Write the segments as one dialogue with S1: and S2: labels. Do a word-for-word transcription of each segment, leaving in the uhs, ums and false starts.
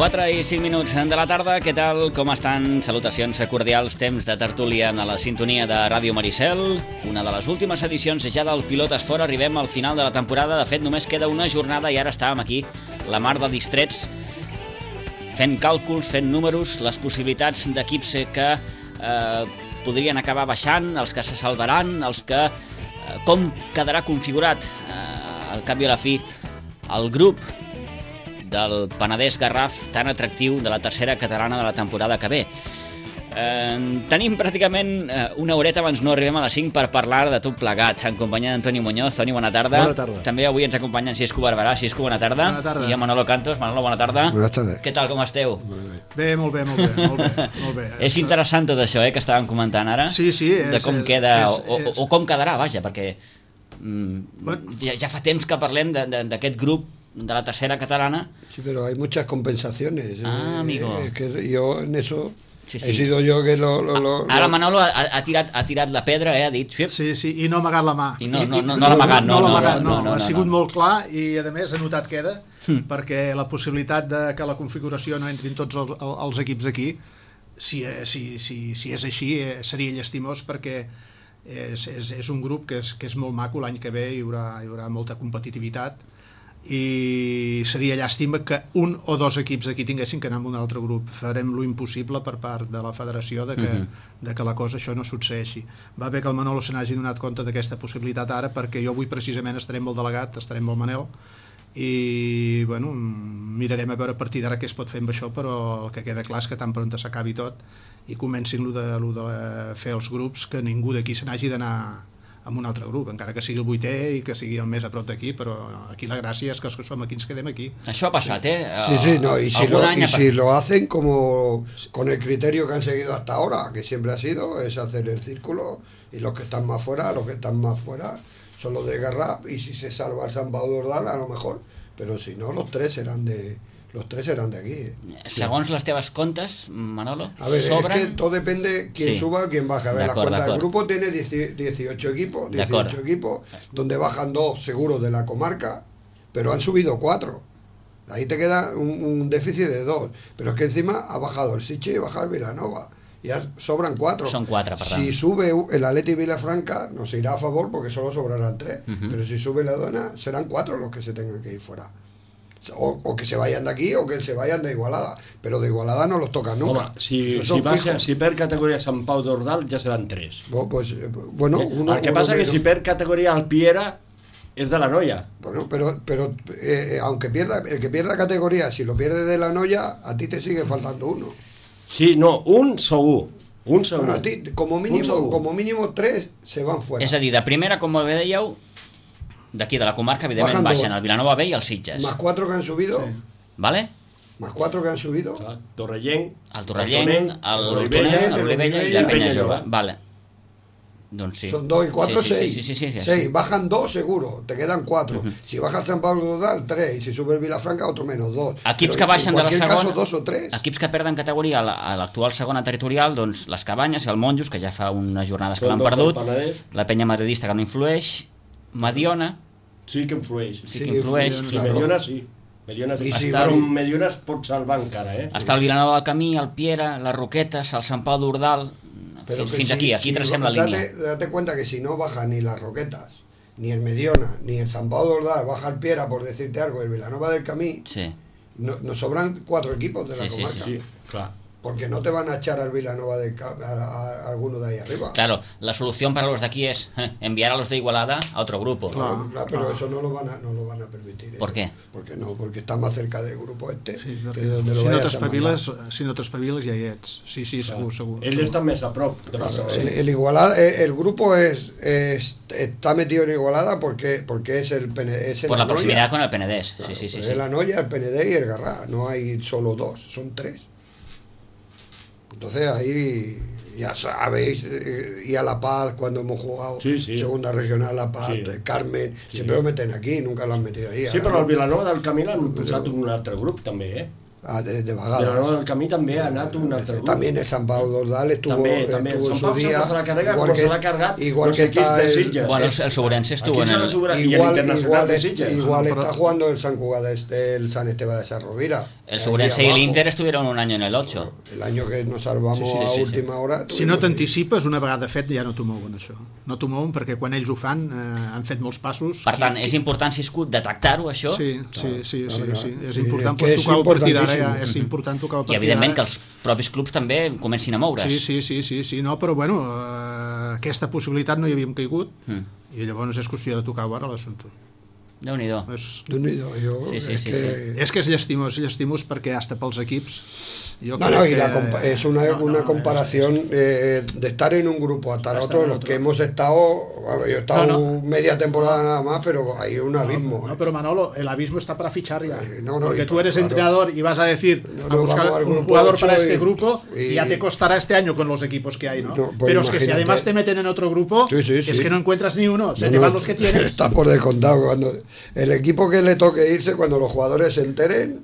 S1: quatre i cinc minuts de la tarda, què tal, com estan? Salutacions cordials, temps de tertúlia a la sintonia de Ràdio Maricel, una de les últimes edicions ja del Pilotes Fora, arribem al final de la temporada, de fet només queda una jornada i ara estàvem aquí, la mar de distrets, fent càlculs, fent números, les possibilitats d'equips que eh, podrien acabar baixant, els que se salvaran, els que... Eh, com quedarà configurat, eh, al cap i a la fi, el grup del Penedès Garraf tan atractiu de la tercera catalana de la temporada que ve. Eh, tenim pràcticament eh, una horeta abans no arribem a les cinc per parlar de tot plegat, en companyia d'Antoni Muñoz. Toni, bona tarda.
S2: Bona tarda.
S1: També avui ens acompanyen Xisco Barberà. Xisco, bona tarda.
S2: Bona tarda.
S1: I a Manolo Cantos. Manolo, bona tarda.
S3: Bona tarda.
S1: Què tal, com esteu?
S2: Bé, molt bé, molt bé, molt bé, molt bé.
S1: És interessant tot això, eh, que estàvem comentant ara.
S2: Sí, sí. És,
S1: de com
S2: és,
S1: queda,
S2: és,
S1: o,
S2: és...
S1: o, o com quedarà, vaja, perquè mm,
S2: Bueno.
S1: ja, ja fa temps que parlem d'aquest grup de la tercera catalana.
S3: Sí, pero hay muchas compensaciones.
S1: Ah,
S3: eh,
S1: amigo.
S3: Es que yo en eso
S1: Sí, sí.
S3: he sido yo que lo... lo, lo
S1: Ara
S3: lo...
S1: Manolo ha, ha, tirat, ha tirat la pedra, eh, ha dit... Xuip.
S2: Sí, sí, i no ha amagat la mà.
S1: I no- no- no- no l'ha amagat, no,
S2: l'ha
S1: no,
S2: amagat,
S1: no,
S2: no,
S1: no, no,
S2: ha sigut
S1: no.
S2: molt clar i, a més, ha notat queda, perquè la possibilitat de que la configuració no entrin tots els, els equips aquí, si, si, si, si és així, eh, seria llastimós, perquè és, és, és un grup que és, que és molt maco. L'any que ve hi haurà, hi haurà molta competitivitat i seria llàstima que un o dos equips d'aquí tinguessin que anar amb un altre grup. Farem lo impossible per part de la federació de que, uh-huh. de que la cosa això no succeeixi. Va bé que el Manolo se n'hagi donat compte d'aquesta possibilitat ara, perquè jo avui precisament estaré amb el delegat, estaré amb el Manel, i bueno, mirarem a veure a partir d'ara què es pot fer amb això, però el que queda clar és que tan pront s'acabi tot i comencin lo de, lo de fer els grups, que ningú d'aquí se n'hagi d'anar amb un altre grup, encara que sigui el vuitè i que sigui el més a prop d'aquí, però aquí la gràcia és que els que som aquí ens quedem aquí.
S1: Això ha passat,
S2: sí.
S1: eh?
S3: Sí, sí, no, y si,
S1: Algun
S3: lo,
S1: any
S3: y
S1: ha
S3: si lo hacen como con el criterio que han seguido hasta ahora, que siempre ha sido, es hacer el círculo, y los que están más fuera, los que están más fuera son los de Garraf, y si se salva el Sant Pau d'Ordal, a lo mejor, pero si no, los tres serán de... Los tres serán de aquí. Eh.
S1: Segons les teves comptes, Manolo,
S3: A ver,
S1: sobren...
S3: es que todo depende quién
S1: Sí.
S3: suba, quién baja. A ver, la
S1: D'acord,
S3: cuenta del
S1: d'acord.
S3: grupo tiene dieciocho equipos,
S1: D'acord.
S3: dieciocho equipos, donde bajan dos seguros de la comarca, pero han subido cuatro. Ahí te queda un, un déficit de dos. Pero es que encima ha bajado el Sitges y baja el Vilanova. Ya sobran cuatro.
S1: Son cuatro, perdón.
S3: Si sube el Atleti Vilafranca, nos irá a favor porque solo sobrarán tres.
S1: Uh-huh.
S3: Pero si sube la Dona, serán cuatro los que se tengan que ir fuera. O, o que se vayan de aquí o que se vayan de Igualada, pero de Igualada no los tocan nunca.
S4: Home, si,
S3: Esos
S4: si,
S3: son
S4: baixa,
S3: fijos.
S4: si per categoria Sant Pau d'Ordal ja seran tres.
S3: Bo- Pues, eh, bueno,
S4: Eh?
S3: uno,
S4: El que
S3: uno
S4: passa que
S3: menos.
S4: si per categoria el Piera és de la Noia.
S3: Bueno, pero, pero eh, aunque pierda, el que pierda categoría, si lo pierde de la Noya, a ti te sigue faltando uno.
S4: Sí, no, un segur. Un segur.
S3: Bueno, a ti, como
S4: Un
S3: mínimo,
S4: segur.
S3: como mínimo tres se van fuera.
S1: És a dir, de primera, com bé dèieu, d'aquí de la comarca, evidentment,
S3: Bajan
S1: baixen
S3: dos.
S1: el Vilanova B i el Sitges.
S3: Más cuatro que han subido,
S2: Sí.
S1: Vale?
S3: más cuatro que han subido.
S4: Clar, Torrellenc,
S1: El Torrellenc,
S4: Tonent,
S1: el
S4: l'Olivella,
S1: Tonent, l'Olivella i la
S4: i
S1: Penya
S4: Penya
S1: Jove.
S4: Jove.
S1: Vale. Doncs sí.
S3: Son dos y cuatro,
S1: sí, sí,
S3: seis.
S1: Sí, sí, sí, sí, sí.
S3: Seis, bajan dos seguro, te quedan cuatro. Si baja el San Pablo Total, tres. Y si sube el Vilafranca, otro menos dos.
S1: Equips
S3: Pero
S1: que baixen de la
S3: en cualquier
S1: segona,
S3: caso, dos o tres.
S1: equips que perden categoria a la- a l'actual segona territorial, doncs les Cabanyes i el Monjos, que ja fa unes jornades que
S4: Són
S1: l'han
S4: dos del
S1: perdut,
S4: Penedès.
S1: la Penya Madridista, que no influeix, Mediona,
S4: Sí que influeix.
S1: sí
S3: Sí,
S1: que influeix,
S3: influeix.
S4: Sí,
S3: Claro.
S4: Mediona sí. Mediona sí.
S3: I si
S4: Però
S3: va-
S4: Mediona es pot salvar encara, eh?
S1: està el Vilanova del Camí, el Piera, les Roquetes, el Sant Pau d'Ordal,
S3: Pero
S1: fins,
S3: que
S1: fins
S3: si-
S1: aquí, aquí
S3: si-
S1: tracem la
S3: date,
S1: línia.
S3: Date cuenta que si no baja ni las Roquetas, ni el Mediona, ni el San Pau d'Ordal, baja el Piera, por decirte algo, el Vilanova del Camí,
S1: Sí.
S3: no, nos sobran cuatro equipos de la
S1: Sí, sí,
S3: comarca.
S4: Sí, clar.
S3: Porque no te van a echar al Vilanova del Camí, a, a- a alguno de ahí arriba.
S1: Claro, la solución para los de aquí es eh, enviar a los de Igualada a otro grupo.
S3: Claro,
S2: Claro,
S3: claro, pero
S2: claro.
S3: eso no lo van a, no lo van a permitir. ¿eh?
S1: ¿Por qué?
S3: Porque no, porque está más cerca del grupo este.
S2: Sí,
S3: que
S2: perquè
S3: donde lo
S2: si no
S3: vayas a
S2: t'espaviles,
S3: mandar.
S2: si no t'espaviles ja hi ets. Sí, sí, segur, segur.
S4: Ell
S2: segur.
S4: està més a prop. De
S3: Claro,
S4: sí.
S3: el, el Igualada, eh, el grupo es, es- está metido en Igualada porque porque es el Pene- es el
S1: Por la
S3: Anoia.
S1: proximidad con el Penedés.
S3: Claro,
S1: Sí, sí, sí.
S3: pues
S1: sí.
S3: el Anoia, el P N D y el Garraf. No hay solo dos, son tres. Entonces ahí ya sabéis, eh, y a La Paz cuando hemos jugado
S4: Sí, sí.
S3: segunda regional La Paz,
S4: Sí.
S3: eh, Carmen,
S4: Sí.
S3: siempre lo meten aquí, nunca lo han metido ahí.
S4: Sí,
S3: Ahora
S4: però el
S3: no.
S4: Vilanova del Camí l'han posat en un altre grup també, eh?
S3: Ah, de, de vagadas.
S4: Pero no, el camí també ha anat un altre grup.
S3: También el San Pau Dordal estuvo,
S4: També, també.
S3: estuvo
S4: El
S3: en
S4: Sant
S3: su
S4: Pau
S3: día.
S4: sempre se l'ha carregat
S3: igual
S4: com
S3: que,
S4: se l'ha cargat
S3: igual
S4: los
S3: que
S4: equips
S3: está
S4: de
S3: el,
S4: Sitges.
S1: Bueno, el, el Sobrense estuvo
S4: Aquí
S1: en
S4: se
S1: el...
S4: la sobra- y el
S3: igual,
S4: Internacional
S3: igual,
S4: de
S3: es-
S4: Sitges.
S3: igual
S2: No,
S3: está
S2: pero-
S3: jugando el San Cugat, este, el San Esteban de Esa Rovira.
S1: El
S3: Ahí
S1: Sobrense y el
S3: abajo.
S1: Inter estuvieron un año en el ocho.
S3: El año que nos salvamos
S1: Sí, sí,
S3: a
S1: sí, sí.
S3: última hora.
S2: Si no
S3: tuvimos-
S2: t'anticipes, una vegada fet ja no t'ho mouen, això. No t'ho mouen perquè quan ells ho fan eh, han fet molts passos.
S1: Per tant, és important, si escut, detectar-ho, això,
S2: Sí, sí, sí, sí,
S3: Claro,
S2: sí.
S3: claro.
S2: És
S3: I
S2: important
S3: que
S2: pues,
S3: és
S2: tocar a partir d'ara. Ja,
S3: importantíssim.
S2: és important tocar a
S1: i
S2: partir
S1: evidentment que
S2: d'ara.
S1: els propis clubs també comencin a moure's.
S2: Sí, sí, sí, sí, sí, no, però bueno, eh, aquesta possibilitat no hi havíem caigut
S1: Mm.
S2: i llavors és qüestió de tocar ara l'assumpte.
S1: Déu-n'hi-do.
S2: És,
S3: Déu-n'hi-do, jo,
S1: Sí, sí,
S3: es
S1: sí,
S3: que...
S2: és que és llastimós, és llastimós perquè hasta pels equips jo
S3: No,
S2: crec
S3: no, y
S2: que,
S3: la compa- es una,
S2: no, no,
S3: una
S2: és-
S3: comparación eh, de estar en un grupo hasta el
S2: Estar
S3: otro,
S2: en
S3: los
S2: otro.
S3: que hemos estado, a ver, yo he estado
S2: No, no.
S3: media temporada nada más, pero hay un abismo.
S2: No,
S3: eh.
S2: pero Manolo, el abismo está para fichar ya.
S3: Eh, no, no,
S2: Porque
S3: y
S2: tú eres
S3: claro.
S2: entrenador y vas a decir
S3: No,
S2: a
S3: no,
S2: buscar
S3: vamos al
S2: un
S3: grupo
S2: jugador
S3: ocho
S2: para este
S3: y-
S2: grupo
S3: y-
S2: y ya te costará este año con los equipos que hay, ¿no?
S3: No, pues
S2: pero es que si
S3: imagínate.
S2: además te meten en otro grupo,
S3: Sí, sí,
S2: es
S3: sí.
S2: que no encuentras ni uno, se
S3: No,
S2: te
S3: no,
S2: van los que tienes.
S3: Está por descontado. Cuando el equipo que le toque irse, cuando los jugadores se enteren,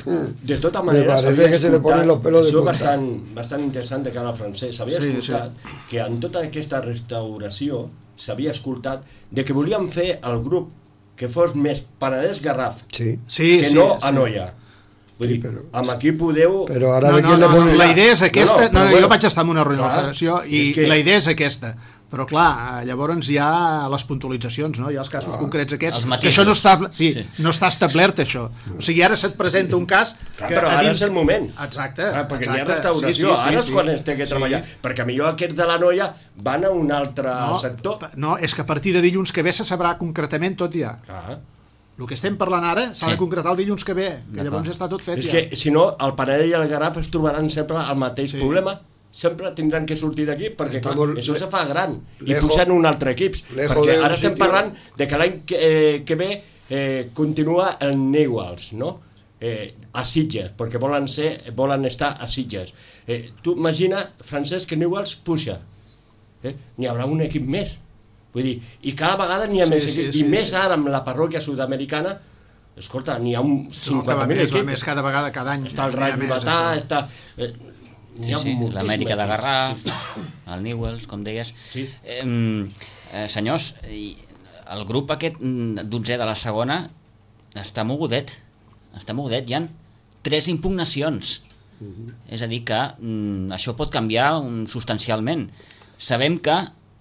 S4: De tota
S3: Me
S4: manera,
S3: parece
S4: s'havia
S3: que se le
S4: escoltat,
S3: ponen los pelos de
S4: això és
S3: punta.
S4: bastant, bastant interessant de cara al francès, s'havia
S2: Sí,
S4: escoltat que en tota aquesta restauració s'havia escoltat de que volíem fer el grup que fos més Penedès-Garraf
S3: sí.
S2: Sí,
S4: que
S2: sí,
S4: no
S2: sí.
S4: Anoia. Vull
S3: Sí,
S4: dir,
S3: però-
S4: amb aquí podeu...
S3: Pero ahora
S2: No,
S3: ve
S2: no,
S3: quién
S2: no,
S3: le pone
S2: no, la idea és
S4: No,
S2: aquesta,
S4: no,
S2: no,
S4: però
S2: no,
S4: bueno,
S2: jo vaig estar en una reunió de la
S4: clar,
S2: federació i
S4: és que-
S2: la idea és aquesta, però clar, llavors hi ha les puntualitzacions, no? Hi ha els casos
S3: Ah,
S2: concrets aquests,
S1: els
S2: que
S1: matisos.
S2: això no està, sí,
S1: Sí.
S2: no està establert això, o sigui, ara se't presenta un cas
S4: Clar,
S2: que
S4: però
S2: a
S4: ara
S2: dins-
S4: és el moment.
S2: Exacte,
S4: Ah, perquè
S2: exacte.
S4: hi ha restauració,
S2: Sí, sí, sí,
S4: ara és
S2: sí.
S4: quan es té que
S2: Sí.
S4: treballar, perquè millor aquests de la noia van a un altre
S2: No,
S4: sector.
S2: no, és que a partir de dilluns que ve se sabrà concretament tot ja.
S4: Clar.
S2: El que estem parlant ara s'ha
S1: Sí.
S2: de concretar el dilluns que ve, que
S1: D'acord.
S2: llavors està tot fet
S4: És
S2: ja.
S4: que, si no, el Penedès i el Garraf es trobaran sempre el mateix
S2: Sí.
S4: problema. Sempre tindran que sortir d'aquí, perquè clar,
S3: Estamos
S4: això
S3: le-
S4: se fa gran. I
S3: lejos-
S4: posant un altre equip.
S3: lejos
S4: Perquè
S3: de un
S4: ara estem
S3: sitio-
S4: parlant de que l'any que, eh, que ve eh, continua el Newells, no? Eh, a Sitges, perquè volen, ser, volen estar a Sitges. Eh, tu imagina, Francesc, que Newells puja. Eh? N'hi haurà un equip més. Vull dir, i cada vegada n'hi ha
S2: Sí,
S4: més
S2: sí,
S4: equips.
S2: sí,
S4: I més
S2: sí.
S4: ara amb la parròquia sud-americana, escolta, n'hi ha un
S2: No, que va
S4: cinquanta mil
S2: més, va
S4: equips.
S2: més, cada vegada, cada any.
S4: Està el
S2: n'hi ha
S4: Rayo
S2: més,
S4: Batà,
S2: això.
S4: està... Eh, n'hi
S1: Sí,
S4: ha
S1: sí,
S4: moltíssims
S1: l'Amèrica de
S4: equips.
S1: Garraf,
S4: Sí.
S1: el Newells, com deies.
S4: Sí.
S1: Eh, eh, senyors, i el grup aquest mm, dotzè de la segona està mogudet, està mogudet, hi ha tres impugnacions. És a dir, que mm, això pot canviar um, substancialment. Sabem que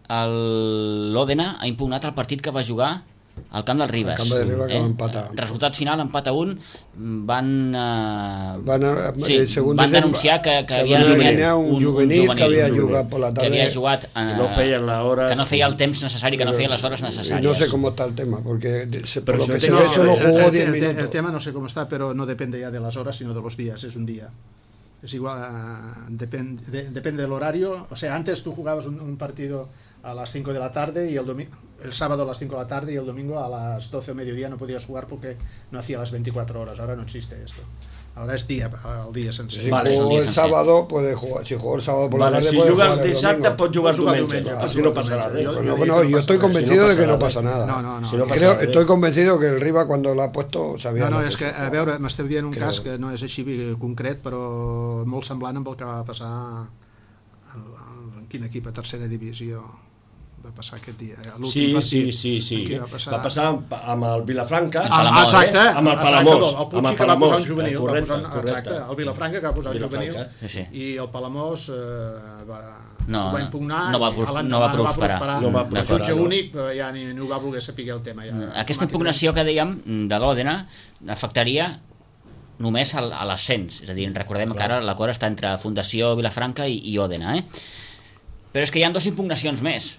S1: l'Òdena ha impugnat el partit que va jugar al camp del Ribes.
S3: Al camp del Ribes, que va empatar.
S1: Resultat final, empat a un, van, eh,
S3: Van a-
S1: sí,
S3: eh, según
S1: van
S3: dicen,
S1: denunciar que, que
S3: que
S1: havien
S3: van a
S1: jugat
S3: alinear un juvenil que havia jugat por la
S1: que
S3: tarde.
S1: havia jugat eh,
S4: Que no feia la hora-
S1: que no feia el temps necessari, que no feia les hores
S3: Y
S1: necessàries.
S3: no sé cómo está el tema, porque de- se- por
S4: Pero
S3: lo
S4: si
S3: que
S4: no
S3: se
S4: tengo-
S3: ve solo
S4: el-
S3: jugó
S2: el,
S3: diez
S2: el- el
S3: minutos.
S2: tema no sé cómo está, pero no depende ya de las horas, sino de los días, es un día. Es igual, eh, depende, de, depende del horario. O sea, antes tú jugabas un, un partido a las cinco de la tarde y el domingo, el sábado a las cinco de la tarde y el domingo a las doce o mediodía no podías jugar porque no hacía las veinticuatro horas. Ahora no existe esto. Ahora es día, el día sencer.
S3: Si
S1: Vale, es un
S3: jugó
S1: día
S3: el
S1: sencer.
S3: sábado, puede jugar. Si jugó el sábado por
S4: Vale,
S3: la tarde,
S4: si
S3: puede
S4: jugues
S3: jugar el
S4: dissabte,
S3: domingo.
S4: pots jugar
S2: Pots jugar
S4: diumenge.
S2: diumenge,
S4: Així
S2: pots
S4: no
S2: jugar
S4: passarà
S2: diumenge.
S4: res.
S2: Jo-
S3: Bueno,
S2: jo
S3: bueno,
S2: dic que
S3: yo
S2: no
S3: estoy
S2: pasa nada.
S3: convencido
S4: Si no
S3: de que no
S4: pasa
S3: pasa nada.
S2: No, no, no.
S4: Si no pasa
S3: Creo,
S4: res.
S3: estoy convencido que el Riva cuando lo ha puesto sabía.
S2: No, no,
S3: lo
S2: és que,
S3: se
S2: a veure, m'esteu dient un
S3: Creo.
S2: cas que no és així concret, però molt semblant amb el que va passar en, en quin equip a tercera divisió va passar aquest dia. L'últim
S4: Sí,
S2: partit.
S4: sí, sí, sí.
S2: Qui va passar?
S4: Va passar amb, amb el Vilafranca.
S1: El
S2: Ah,
S1: Palamós,
S2: exacte,
S4: eh? Amb el
S2: exacte,
S4: Palamós.
S2: el
S4: Amb
S2: Puig
S4: el
S2: que va posar un
S4: Palamós.
S2: juvenil,
S4: Correcte,
S2: va posar,
S4: correcte.
S2: exacte, el Vilafranca que va posar un
S4: Vilafranca.
S2: juvenil
S1: Sí, sí.
S2: i el Palamós eh, va,
S1: No,
S2: ho va impugnar
S1: no va
S2: i
S1: pros-
S2: l'endemà
S1: no va prosperar.
S4: No va
S2: el
S4: prosperar,
S2: jutge
S4: no.
S2: únic eh, ja ni, ni ho va voler saber el tema ja,
S1: Aquesta impugnació que dèiem de l'Òdena afectaria només al- a l'ascens, és a dir, recordem que ara l'acord està entre Fundació Vilafranca i, i Òdena, eh? Però és que hi ha dues impugnacions més.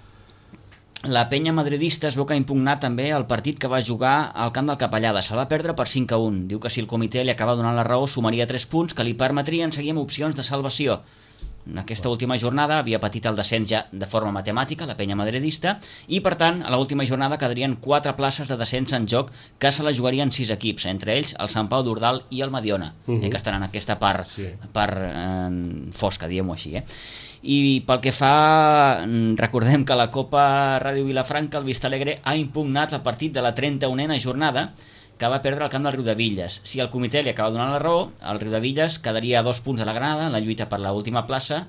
S1: La penya madridista es veu que ha impugnat també el partit que va jugar al camp del Capellada. Se'l va perdre per cinc a un. Diu que si el comitè li acaba donant la raó sumaria tres punts que li permetrien seguir amb opcions de salvació. En aquesta última jornada havia patit el descens ja de forma matemàtica, la penya madridista, i per tant a l'última jornada quedarien quatre places de descens en joc que se la jugarien sis equips, entre ells el Sant Pau d'Ordal i el Mediona, uh -huh. eh, que estan en aquesta part,
S4: Sí.
S1: part eh, fosca, diguem-ho així. Eh? I pel que fa, recordem que la Copa Ràdio Vilafranca, el Vistalegre ha impugnat el partit de la trenta unena jornada, que va perdre el camp del Riudevilles. Si el comitè li acaba donant la raó, el Riudevilles quedaria a dos punts de la Granada en la lluita per l'última plaça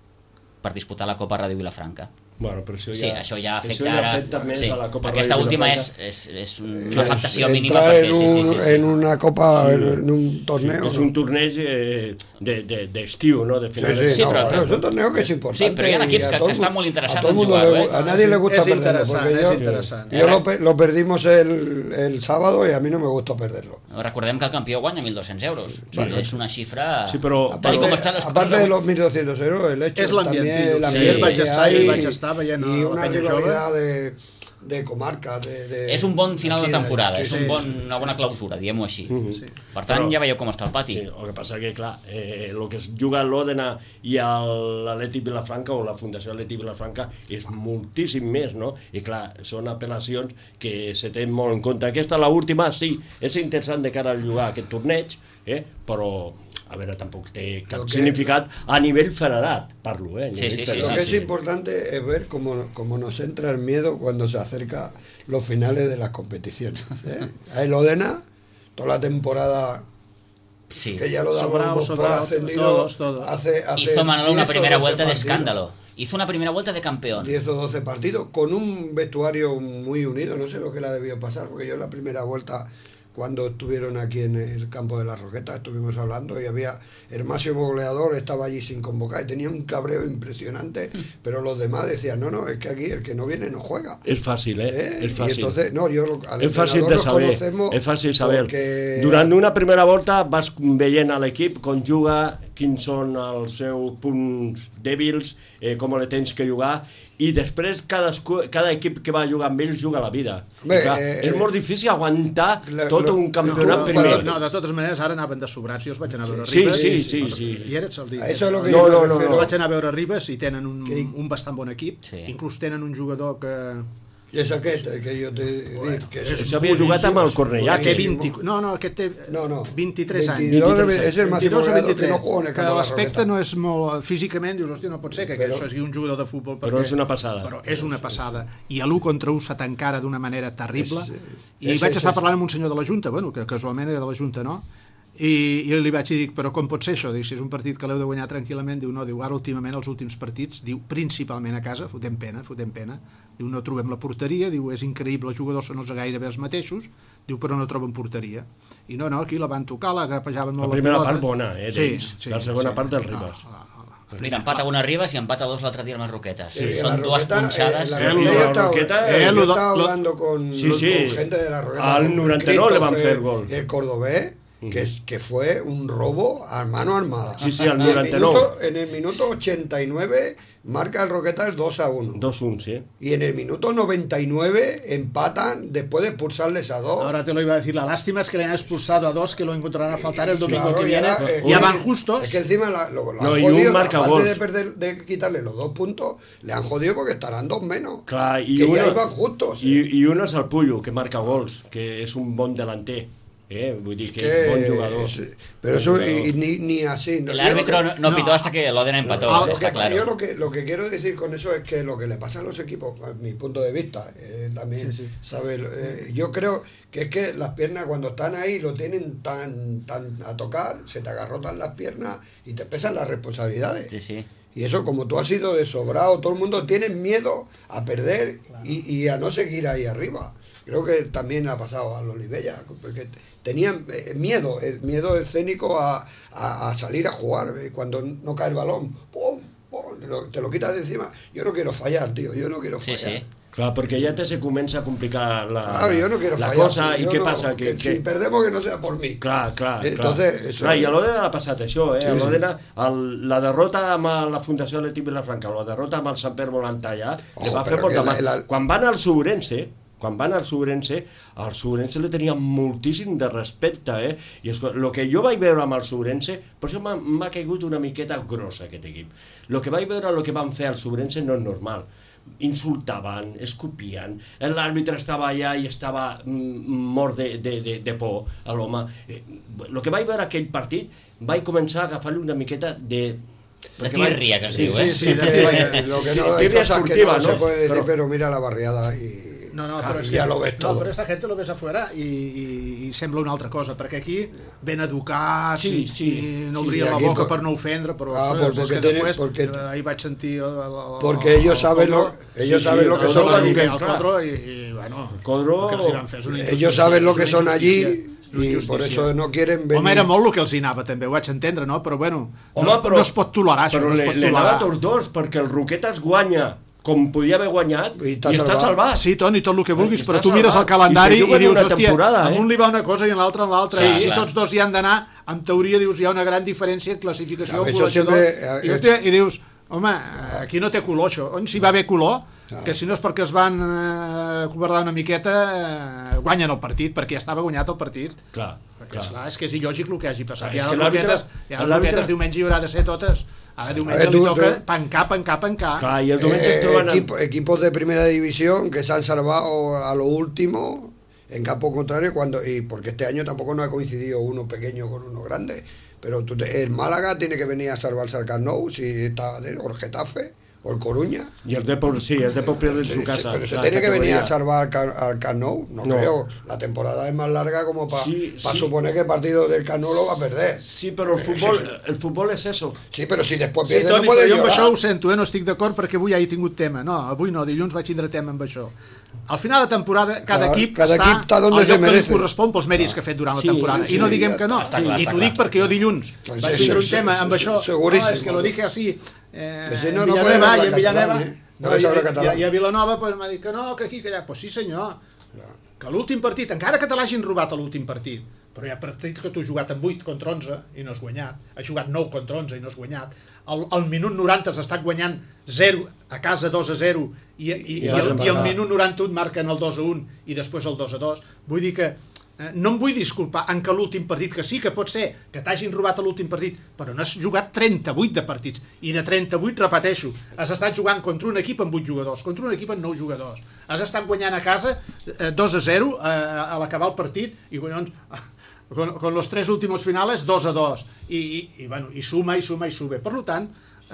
S1: per disputar la Copa Ràdio Vilafranca.
S4: Bueno, però això ja,
S1: sí, això ja afecta
S4: això ja
S1: ara...
S4: afecta més
S1: sí.
S4: a la Copa
S1: Aquesta
S4: Ràdio
S1: última és,
S4: Vilafranca.
S1: és, és una afectació mínima
S3: Entrar
S1: perquè...
S3: en, un,
S1: sí, sí, sí, sí.
S3: en una copa, sí. en un torneo.
S4: Sí, és un torneig eh, de, de, d'estiu, ¿no? De
S3: Sí,
S4: final
S3: sí,
S1: Sí,
S3: no,
S1: però-
S3: bueno, es un torneo que es importante.
S1: Sí, pero hay equipos
S3: y a
S1: que-
S3: todo
S1: que
S3: el
S1: están
S3: mundo-
S1: muy interesados
S3: a todo el
S1: en
S3: mundo
S1: jugar,
S3: le-
S1: ¿eh?
S3: A nadie le gusta
S2: Es
S3: perderlo,
S2: interesante,
S3: porque
S2: es
S3: yo,
S2: interesante.
S3: yo lo, pe- lo perdimos el, el sábado y a mí no me gusta perderlo.
S1: Recordem que el campió guanya mil dos-cents euros. Sí,
S3: Bueno.
S1: és una xifra...
S4: Sí, però-
S1: Tal i com
S3: Aparte,
S1: estan les
S3: aparte
S1: coses
S3: de
S1: avui-
S3: los mil doscientos euros, el hecho
S2: És l'ambient,
S3: también,
S2: tio.
S3: el
S1: Sí,
S3: ambiente
S1: vaig
S3: que
S2: estar-
S3: hay
S2: vaig estar veient
S3: y
S2: la
S3: una
S2: penya
S3: rivalidad de, de comarca. De, de,
S1: És un bon final de
S3: aquí
S1: temporada,
S3: sí,
S1: és
S3: sí.
S1: un bon, una bona clausura, diguem-ho així.
S2: Sí.
S1: Per tant,
S4: Però-
S1: ja veieu com està el pati.
S4: Sí, el que passa que, clar, eh, el que es juga a l'Òdena i a l'Atlètic Vilafranca o la Fundació Atlètic Vilafranca és moltíssim més, no? I clar, són apel·lacions que se tenen molt en compte. Aquesta, l'última, sí, és interessant de cara a jugar aquest torneig, eh? Però, a veure, tampoc té cap
S3: Lo que-
S4: significat a nivell federat, parlo, eh? A
S1: Sí,
S4: nivell
S1: sí, sí,
S4: federat.
S3: Lo que es
S1: sí.
S3: importante es ver cómo, cómo nos entra el miedo cuando se acerca los finales de las competiciones. ¿eh? A el Odena, toda la temporada
S1: Sí.
S3: que ya lo
S2: Sobrao,
S3: damos por
S2: sobrao,
S3: ascendido,
S2: todos, todos.
S3: hace, hace
S1: Hizo Manolo una
S3: diez o
S1: primera
S3: doce
S1: vuelta de
S3: partidos.
S1: escándalo. Hizo una primera vuelta de campeón.
S3: diez o doce partidos con un vestuario muy unido, no sé lo que le ha debido pasar, porque yo la primera vuelta, cuando estuvieron aquí en el campo de la Roqueta, estuvimos hablando y había el máximo goleador, estaba allí sin convocar y tenía un cabreo impresionante, pero los demás decían, no, no, es que aquí el que no viene no juega.
S4: És fàcil, eh?
S3: ¿Eh?
S4: És
S3: Y
S4: fàcil.
S3: entonces, no, yo lo- al
S4: És fàcil
S3: entrenador
S4: de
S3: los
S4: saber,
S3: conocemos
S4: és fàcil de saber.
S3: porque-
S4: Durant una primera volta vas veient a l'equip com juga, quins són els seus punts dèbils, eh, com le tens que jugar, i després cadascú, cada equip que va jugar amb ells juga la vida.
S3: Bé,
S4: Clar,
S3: eh,
S4: és molt difícil aguantar
S3: la-
S4: tot
S3: la-
S4: un campionat
S3: no,
S4: primer.
S2: No, de totes maneres, ara anaven de sobrats. Jo els vaig anar a veure
S4: Sí,
S2: Ribes.
S4: sí, sí, sí.
S2: I eres el dit.
S3: Eso es lo que
S4: No,
S3: yo
S4: no,
S3: me
S4: no,
S3: refiero.
S2: Els vaig anar a veure Ribes i tenen un,
S3: Que-
S2: un bastant bon equip.
S1: Sí.
S2: Inclús tenen un jugador que...
S3: Y esa que, que yo te digo, que es
S4: S'havia jugat amb el Cornellà,
S2: que
S4: que
S2: vint, no, no, aquest té
S3: No, no.
S2: vint-i-tres anys.
S3: veintidós, és el màxim
S2: veintidós o
S3: goleador
S2: vint-i-tres.
S3: que no juega en el
S2: Que
S3: campo de la
S2: l'aspecte
S3: Roqueta.
S2: no és molt... Físicament dius, hòstia, no pot ser que
S3: Però-
S2: això sigui un jugador de futbol.
S4: Però
S2: perquè-
S4: és una passada.
S2: Però és una passada. I a l'u contra u se t'encara d'una manera terrible.
S3: És-
S2: I
S3: és-
S2: vaig
S3: és-
S2: estar
S3: és-
S2: parlant amb un senyor de la Junta, bueno, que casualment era de la Junta, no? I, i li vaig dir, però com pot ser això? Dic, si és un partit que l'heu de guanyar tranquil·lament, diu, no, diu, ara últimament els últims partits, diu, principalment a casa, fotem pena, fotem pena, diu, no trobem la porteria, diu, és increïble, els jugadors són els gairebé els mateixos, diu, però no troben porteria. I no, no, aquí la van tocar, la grapejaven molt
S4: La primera
S2: pilota.
S4: part bona, eh, d'ells. La segona part dels Ribes.
S2: No, no, no.
S1: Pues mira, empata una Ribes i empata dos l'altre dia amb les Roquetes.
S3: Sí, en
S1: Són
S3: la
S1: dues
S3: Roqueta,
S1: punxades.
S3: eh, la
S4: Eh,
S3: Roqueta,
S4: la
S3: yo estaba-
S4: Roqueta,
S3: eh,
S2: eh,
S3: yo
S2: lo-
S3: estaba
S2: lo-
S3: hablando con,
S4: Sí, sí.
S3: con gente de la Roqueta.
S4: Al
S3: con
S4: noventa y nueve le van a
S3: Christopher,
S4: hacer gol.
S3: El cordobés, que, es- que fue un robo a mano armada.
S4: Sí, sí, al
S3: Y en el
S4: noventa y nueve.
S3: minuto- En el minuto ochenta y nueve marca el Roqueta el dos a uno.
S4: dos un, sí.
S3: Y en el minuto noventa y nueve empatan después de expulsarles a dos.
S2: Ahora te lo iba a decir, la lástima es que le han expulsado a dos que lo encontrarán a faltar el domingo
S3: Claro,
S2: que
S3: y
S2: viene.
S3: ahora, eh,
S2: ya
S3: oye,
S2: van justos.
S3: Es que encima la, lo, lo
S4: No,
S3: han
S4: y un
S3: jodido,
S4: marca
S3: aparte
S4: gols.
S3: de perder, de quitarle los dos puntos, le han jodido porque estarán dos menos.
S4: Clar, i
S3: que
S4: uno,
S3: ja iban justos.
S4: I, I un és el Puyo, que marca gols, que és un bon delanter. Eh? Vull dir que,
S3: Que
S4: és bon jugador.
S3: es- pero eso y, y ni, ni así.
S1: El
S3: Yo
S1: árbitro
S3: lo
S1: no,
S3: que-
S1: no
S2: no.
S1: pitó hasta que el Odena empató,
S3: lo
S1: está
S3: que-
S1: claro.
S3: Yo lo que, lo que quiero decir con eso es que lo que le pasa a los equipos, a mi punto de vista, eh, también,
S2: Sí, sí.
S3: ¿sabes? Eh, yo creo que es que las piernas cuando están ahí lo tienen tan, tan a tocar, se te agarrotan las piernas y te pesan las responsabilidades.
S1: Sí, sí.
S3: Y eso, como tú has sido desobrado, todo el mundo tiene miedo a perder y, y a no seguir ahí arriba. Creo que también ha pasado a los Olivella, porque tenían eh, miedo, el miedo escénico a, a, a salir a jugar. eh, Cuando no cae el balón, ¡pum! ¡pum! Te lo, te lo quitas de encima. Yo no quiero fallar, tío, yo no quiero
S1: Sí,
S3: fallar.
S1: sí.
S4: Clar, perquè ja te se comença a complicar la,
S3: Claro, yo no quiero
S4: la
S3: fallar.
S4: cosa.
S3: tío,
S4: I
S3: yo
S4: què
S3: no,
S4: passa? Que,
S3: que
S4: que,
S3: si perdemos que no sea por mí.
S4: Clar, clar,
S3: Entonces,
S4: clar.
S3: eso
S4: clar. I
S3: es.
S4: a l'Òdena ha passat això, eh?
S3: Sí,
S4: A
S3: sí.
S4: l'Òdena, el, la derrota amb la Fundació Atlètic Vilafranca, la derrota amb el Sant Pere Volantalla, li
S3: Ojo,
S4: va fer
S3: però
S4: molta
S3: que la-
S4: mal.
S3: la-
S4: Quan van al Sobrense, quan van al Sobrense, al Sobrense li tenia moltíssim de respecte, eh? I és, el que jo vaig veure amb el Sobrense, per això m'ha- m'ha caigut una miqueta grossa aquest equip. El que vaig veure, el que van fer al Sobrense no és normal. Insultaven, escopien, l'àrbitre estava allà i estava mm, mort de, de, de, de por a l'home. Eh, el que vaig veure aquell partit, vaig començar a agafar-li una miqueta de...
S1: De
S4: perquè vaig-
S1: tirria, que es
S4: Sí,
S1: diu,
S4: sí,
S1: eh?
S3: Sí, que, lo que no hay
S4: Tirria
S3: cosas que
S4: esportiva,
S3: no, se
S4: no?
S3: puede decir,
S4: Però-
S3: pero mira la barriada y...
S2: No, no,
S3: Clar,
S2: però és
S3: ja
S2: que,
S3: lo ves
S2: no,
S3: todo.
S2: però esta gente lo ves afuera i, i, i sembla una altra cosa, perquè aquí ben educats
S4: Sí,
S2: i,
S4: sí.
S2: i no
S3: Sí,
S2: obrien
S3: y
S2: la
S3: aquí
S2: boca
S3: por-
S2: per no ofendre, però
S3: Ah,
S2: ostres,
S3: por-
S2: és que
S3: porque
S2: després,
S3: tiene- porque-
S2: eh, ahir vaig sentir el, el,
S3: Porque ellos saben lo, ellos
S4: Sí,
S3: saben
S4: sí,
S3: lo que
S4: el
S3: son
S4: Codro
S3: allí.
S4: dice-
S2: el Codro i, i bueno,
S4: Codro-
S2: el que els hi van fer és una injustícia,
S3: Ellos saben lo
S2: és
S3: que
S2: una
S3: son allí
S2: injustícia, una
S3: y por
S2: injustícia.
S3: eso no quieren venir.
S2: Home, era molt el que els hi anava també, ho vaig entendre, no? Però bueno,
S4: Home,
S2: no, es,
S4: però-
S2: no es pot tolerar això,
S4: Però
S2: no es
S4: le,
S2: pot
S4: le anava a
S2: tolerar.
S4: tots dos, perquè el Roquetes guanya com podia haver guanyat
S3: I
S4: i,
S3: t'ha
S4: està
S3: salvat.
S4: salvat.
S2: Sí, Toni, tot el que vulguis,
S4: Està
S2: però tu mires el
S4: salvat.
S2: calendari
S4: I
S2: i,
S4: se juguen
S2: dius,
S4: una
S2: hòstia,
S4: temporada, eh?
S2: a un li va una cosa i a l'altre a l'altre,
S1: Sí,
S2: i si
S1: clar.
S2: tots dos hi han d'anar, en teoria dius, hi ha una gran diferència en classificació
S3: Clar,
S2: en
S3: això
S2: golejador,
S3: sempre,
S2: i,
S3: eh,
S2: hòstia, i dius, home, aquí no té color això, on si va haver color,
S3: Clar.
S2: que si no és perquè es van eh, covardar una miqueta, eh, guanyen el partit, perquè ja estava guanyat el partit.
S4: Clar,
S2: Perquè,
S4: clar.
S2: esclar, és que és il·lògic el que hagi passat.
S4: Clar,
S2: I
S4: és
S2: ara
S4: que
S2: les
S4: l'àrbitre-
S2: roquetes, i ara les
S4: l'àrbitre-
S2: roquetes diumenge hi haurà de ser totes. Ara diumenge
S3: A ver,
S2: li
S3: tu-
S2: toca
S3: tu-
S2: pencar, pencar, pencar.
S4: Clar, i els diumenges
S3: Eh,
S4: troben...
S3: equipo- equipos de primera división que se han salvado a lo último en campo contrario cuando y porque este año tampoco no ha coincidido uno pequeño con uno grande, pero tú te- el Málaga tiene que venir a salvarse al Camp Nou si está de, o el Getafe o el Coruña.
S4: I el Depor, sí, el Depor pierde en
S3: Sí,
S4: su
S3: sí,
S4: casa.
S3: pero se
S4: la
S3: tiene que venir
S4: categoría.
S3: a salvar al, Ca- al Camp Nou, no,
S4: No.
S3: creo. La temporada es más larga como para
S4: Sí, sí.
S3: suponer que el partido del Camp Nou lo va a perder.
S4: Sí, però el futbol, el futbol és eso.
S3: Sí, pero si después
S2: Sí,
S3: pierde
S2: Toni,
S3: no puede
S2: però jo amb
S3: llorar.
S2: això ho sento, eh? No estic d'acord perquè avui ja he tingut tema. No, avui no, dilluns vaig tindre tema amb això. Al final de temporada, cada
S3: Cada-
S2: equip
S3: cada
S2: està
S3: equip està donde
S2: al
S3: se
S2: lloc que li
S3: merece.
S2: correspon pels mèrits que ha fet durant
S4: Sí,
S2: la temporada.
S3: sí,
S2: I no diguem
S3: ja
S2: que no.
S1: està clar,
S2: I
S1: està
S2: t'ho dic
S1: clar.
S2: perquè jo dilluns
S3: Pues
S2: vaig
S3: sí,
S2: tindre un
S3: sí,
S2: tema
S3: sí,
S2: amb
S3: sí,
S2: això.
S3: seguríssim.
S2: No, és que lo dije así. Eh,
S3: Que si no,
S2: en
S3: no
S2: Villanueva,
S3: puede hablar
S2: i en Villanueva...
S3: catalán, eh? No
S2: No, i,
S3: sabe
S2: i,
S3: catalán.
S2: i a Vilanova pues, m'ha dit que no, que aquí, que allà. Pues sí senyor, que l'últim partit, encara que te l'hagin robat a l'últim partit, però hi ha partits que tu has jugat amb vuit contra onze i no has guanyat, has jugat nou contra onze i no has guanyat, al, al minut noranta has estat guanyant zero, a casa dos a zero, i, i, i,
S4: I
S2: el,
S4: vas
S2: i el
S4: empatar.
S2: minut noranta-un marquen el dos a un i després el dos a dos. Vull dir que eh, no em vull disculpar en que l'últim partit, que sí que pot ser que t'hagin robat a l'últim partit, però no has jugat trenta-vuit de partits, i de trenta-vuit, repeteixo, has estat jugant contra un equip amb vuit jugadors, contra un equip amb nou jugadors, has estat guanyant a casa eh, dos a zero eh, a l'acabar el partit, i llavors con, con los tres últimos finales dos a dos, i, i, i, bueno, i suma, i suma, i sube. Per tant,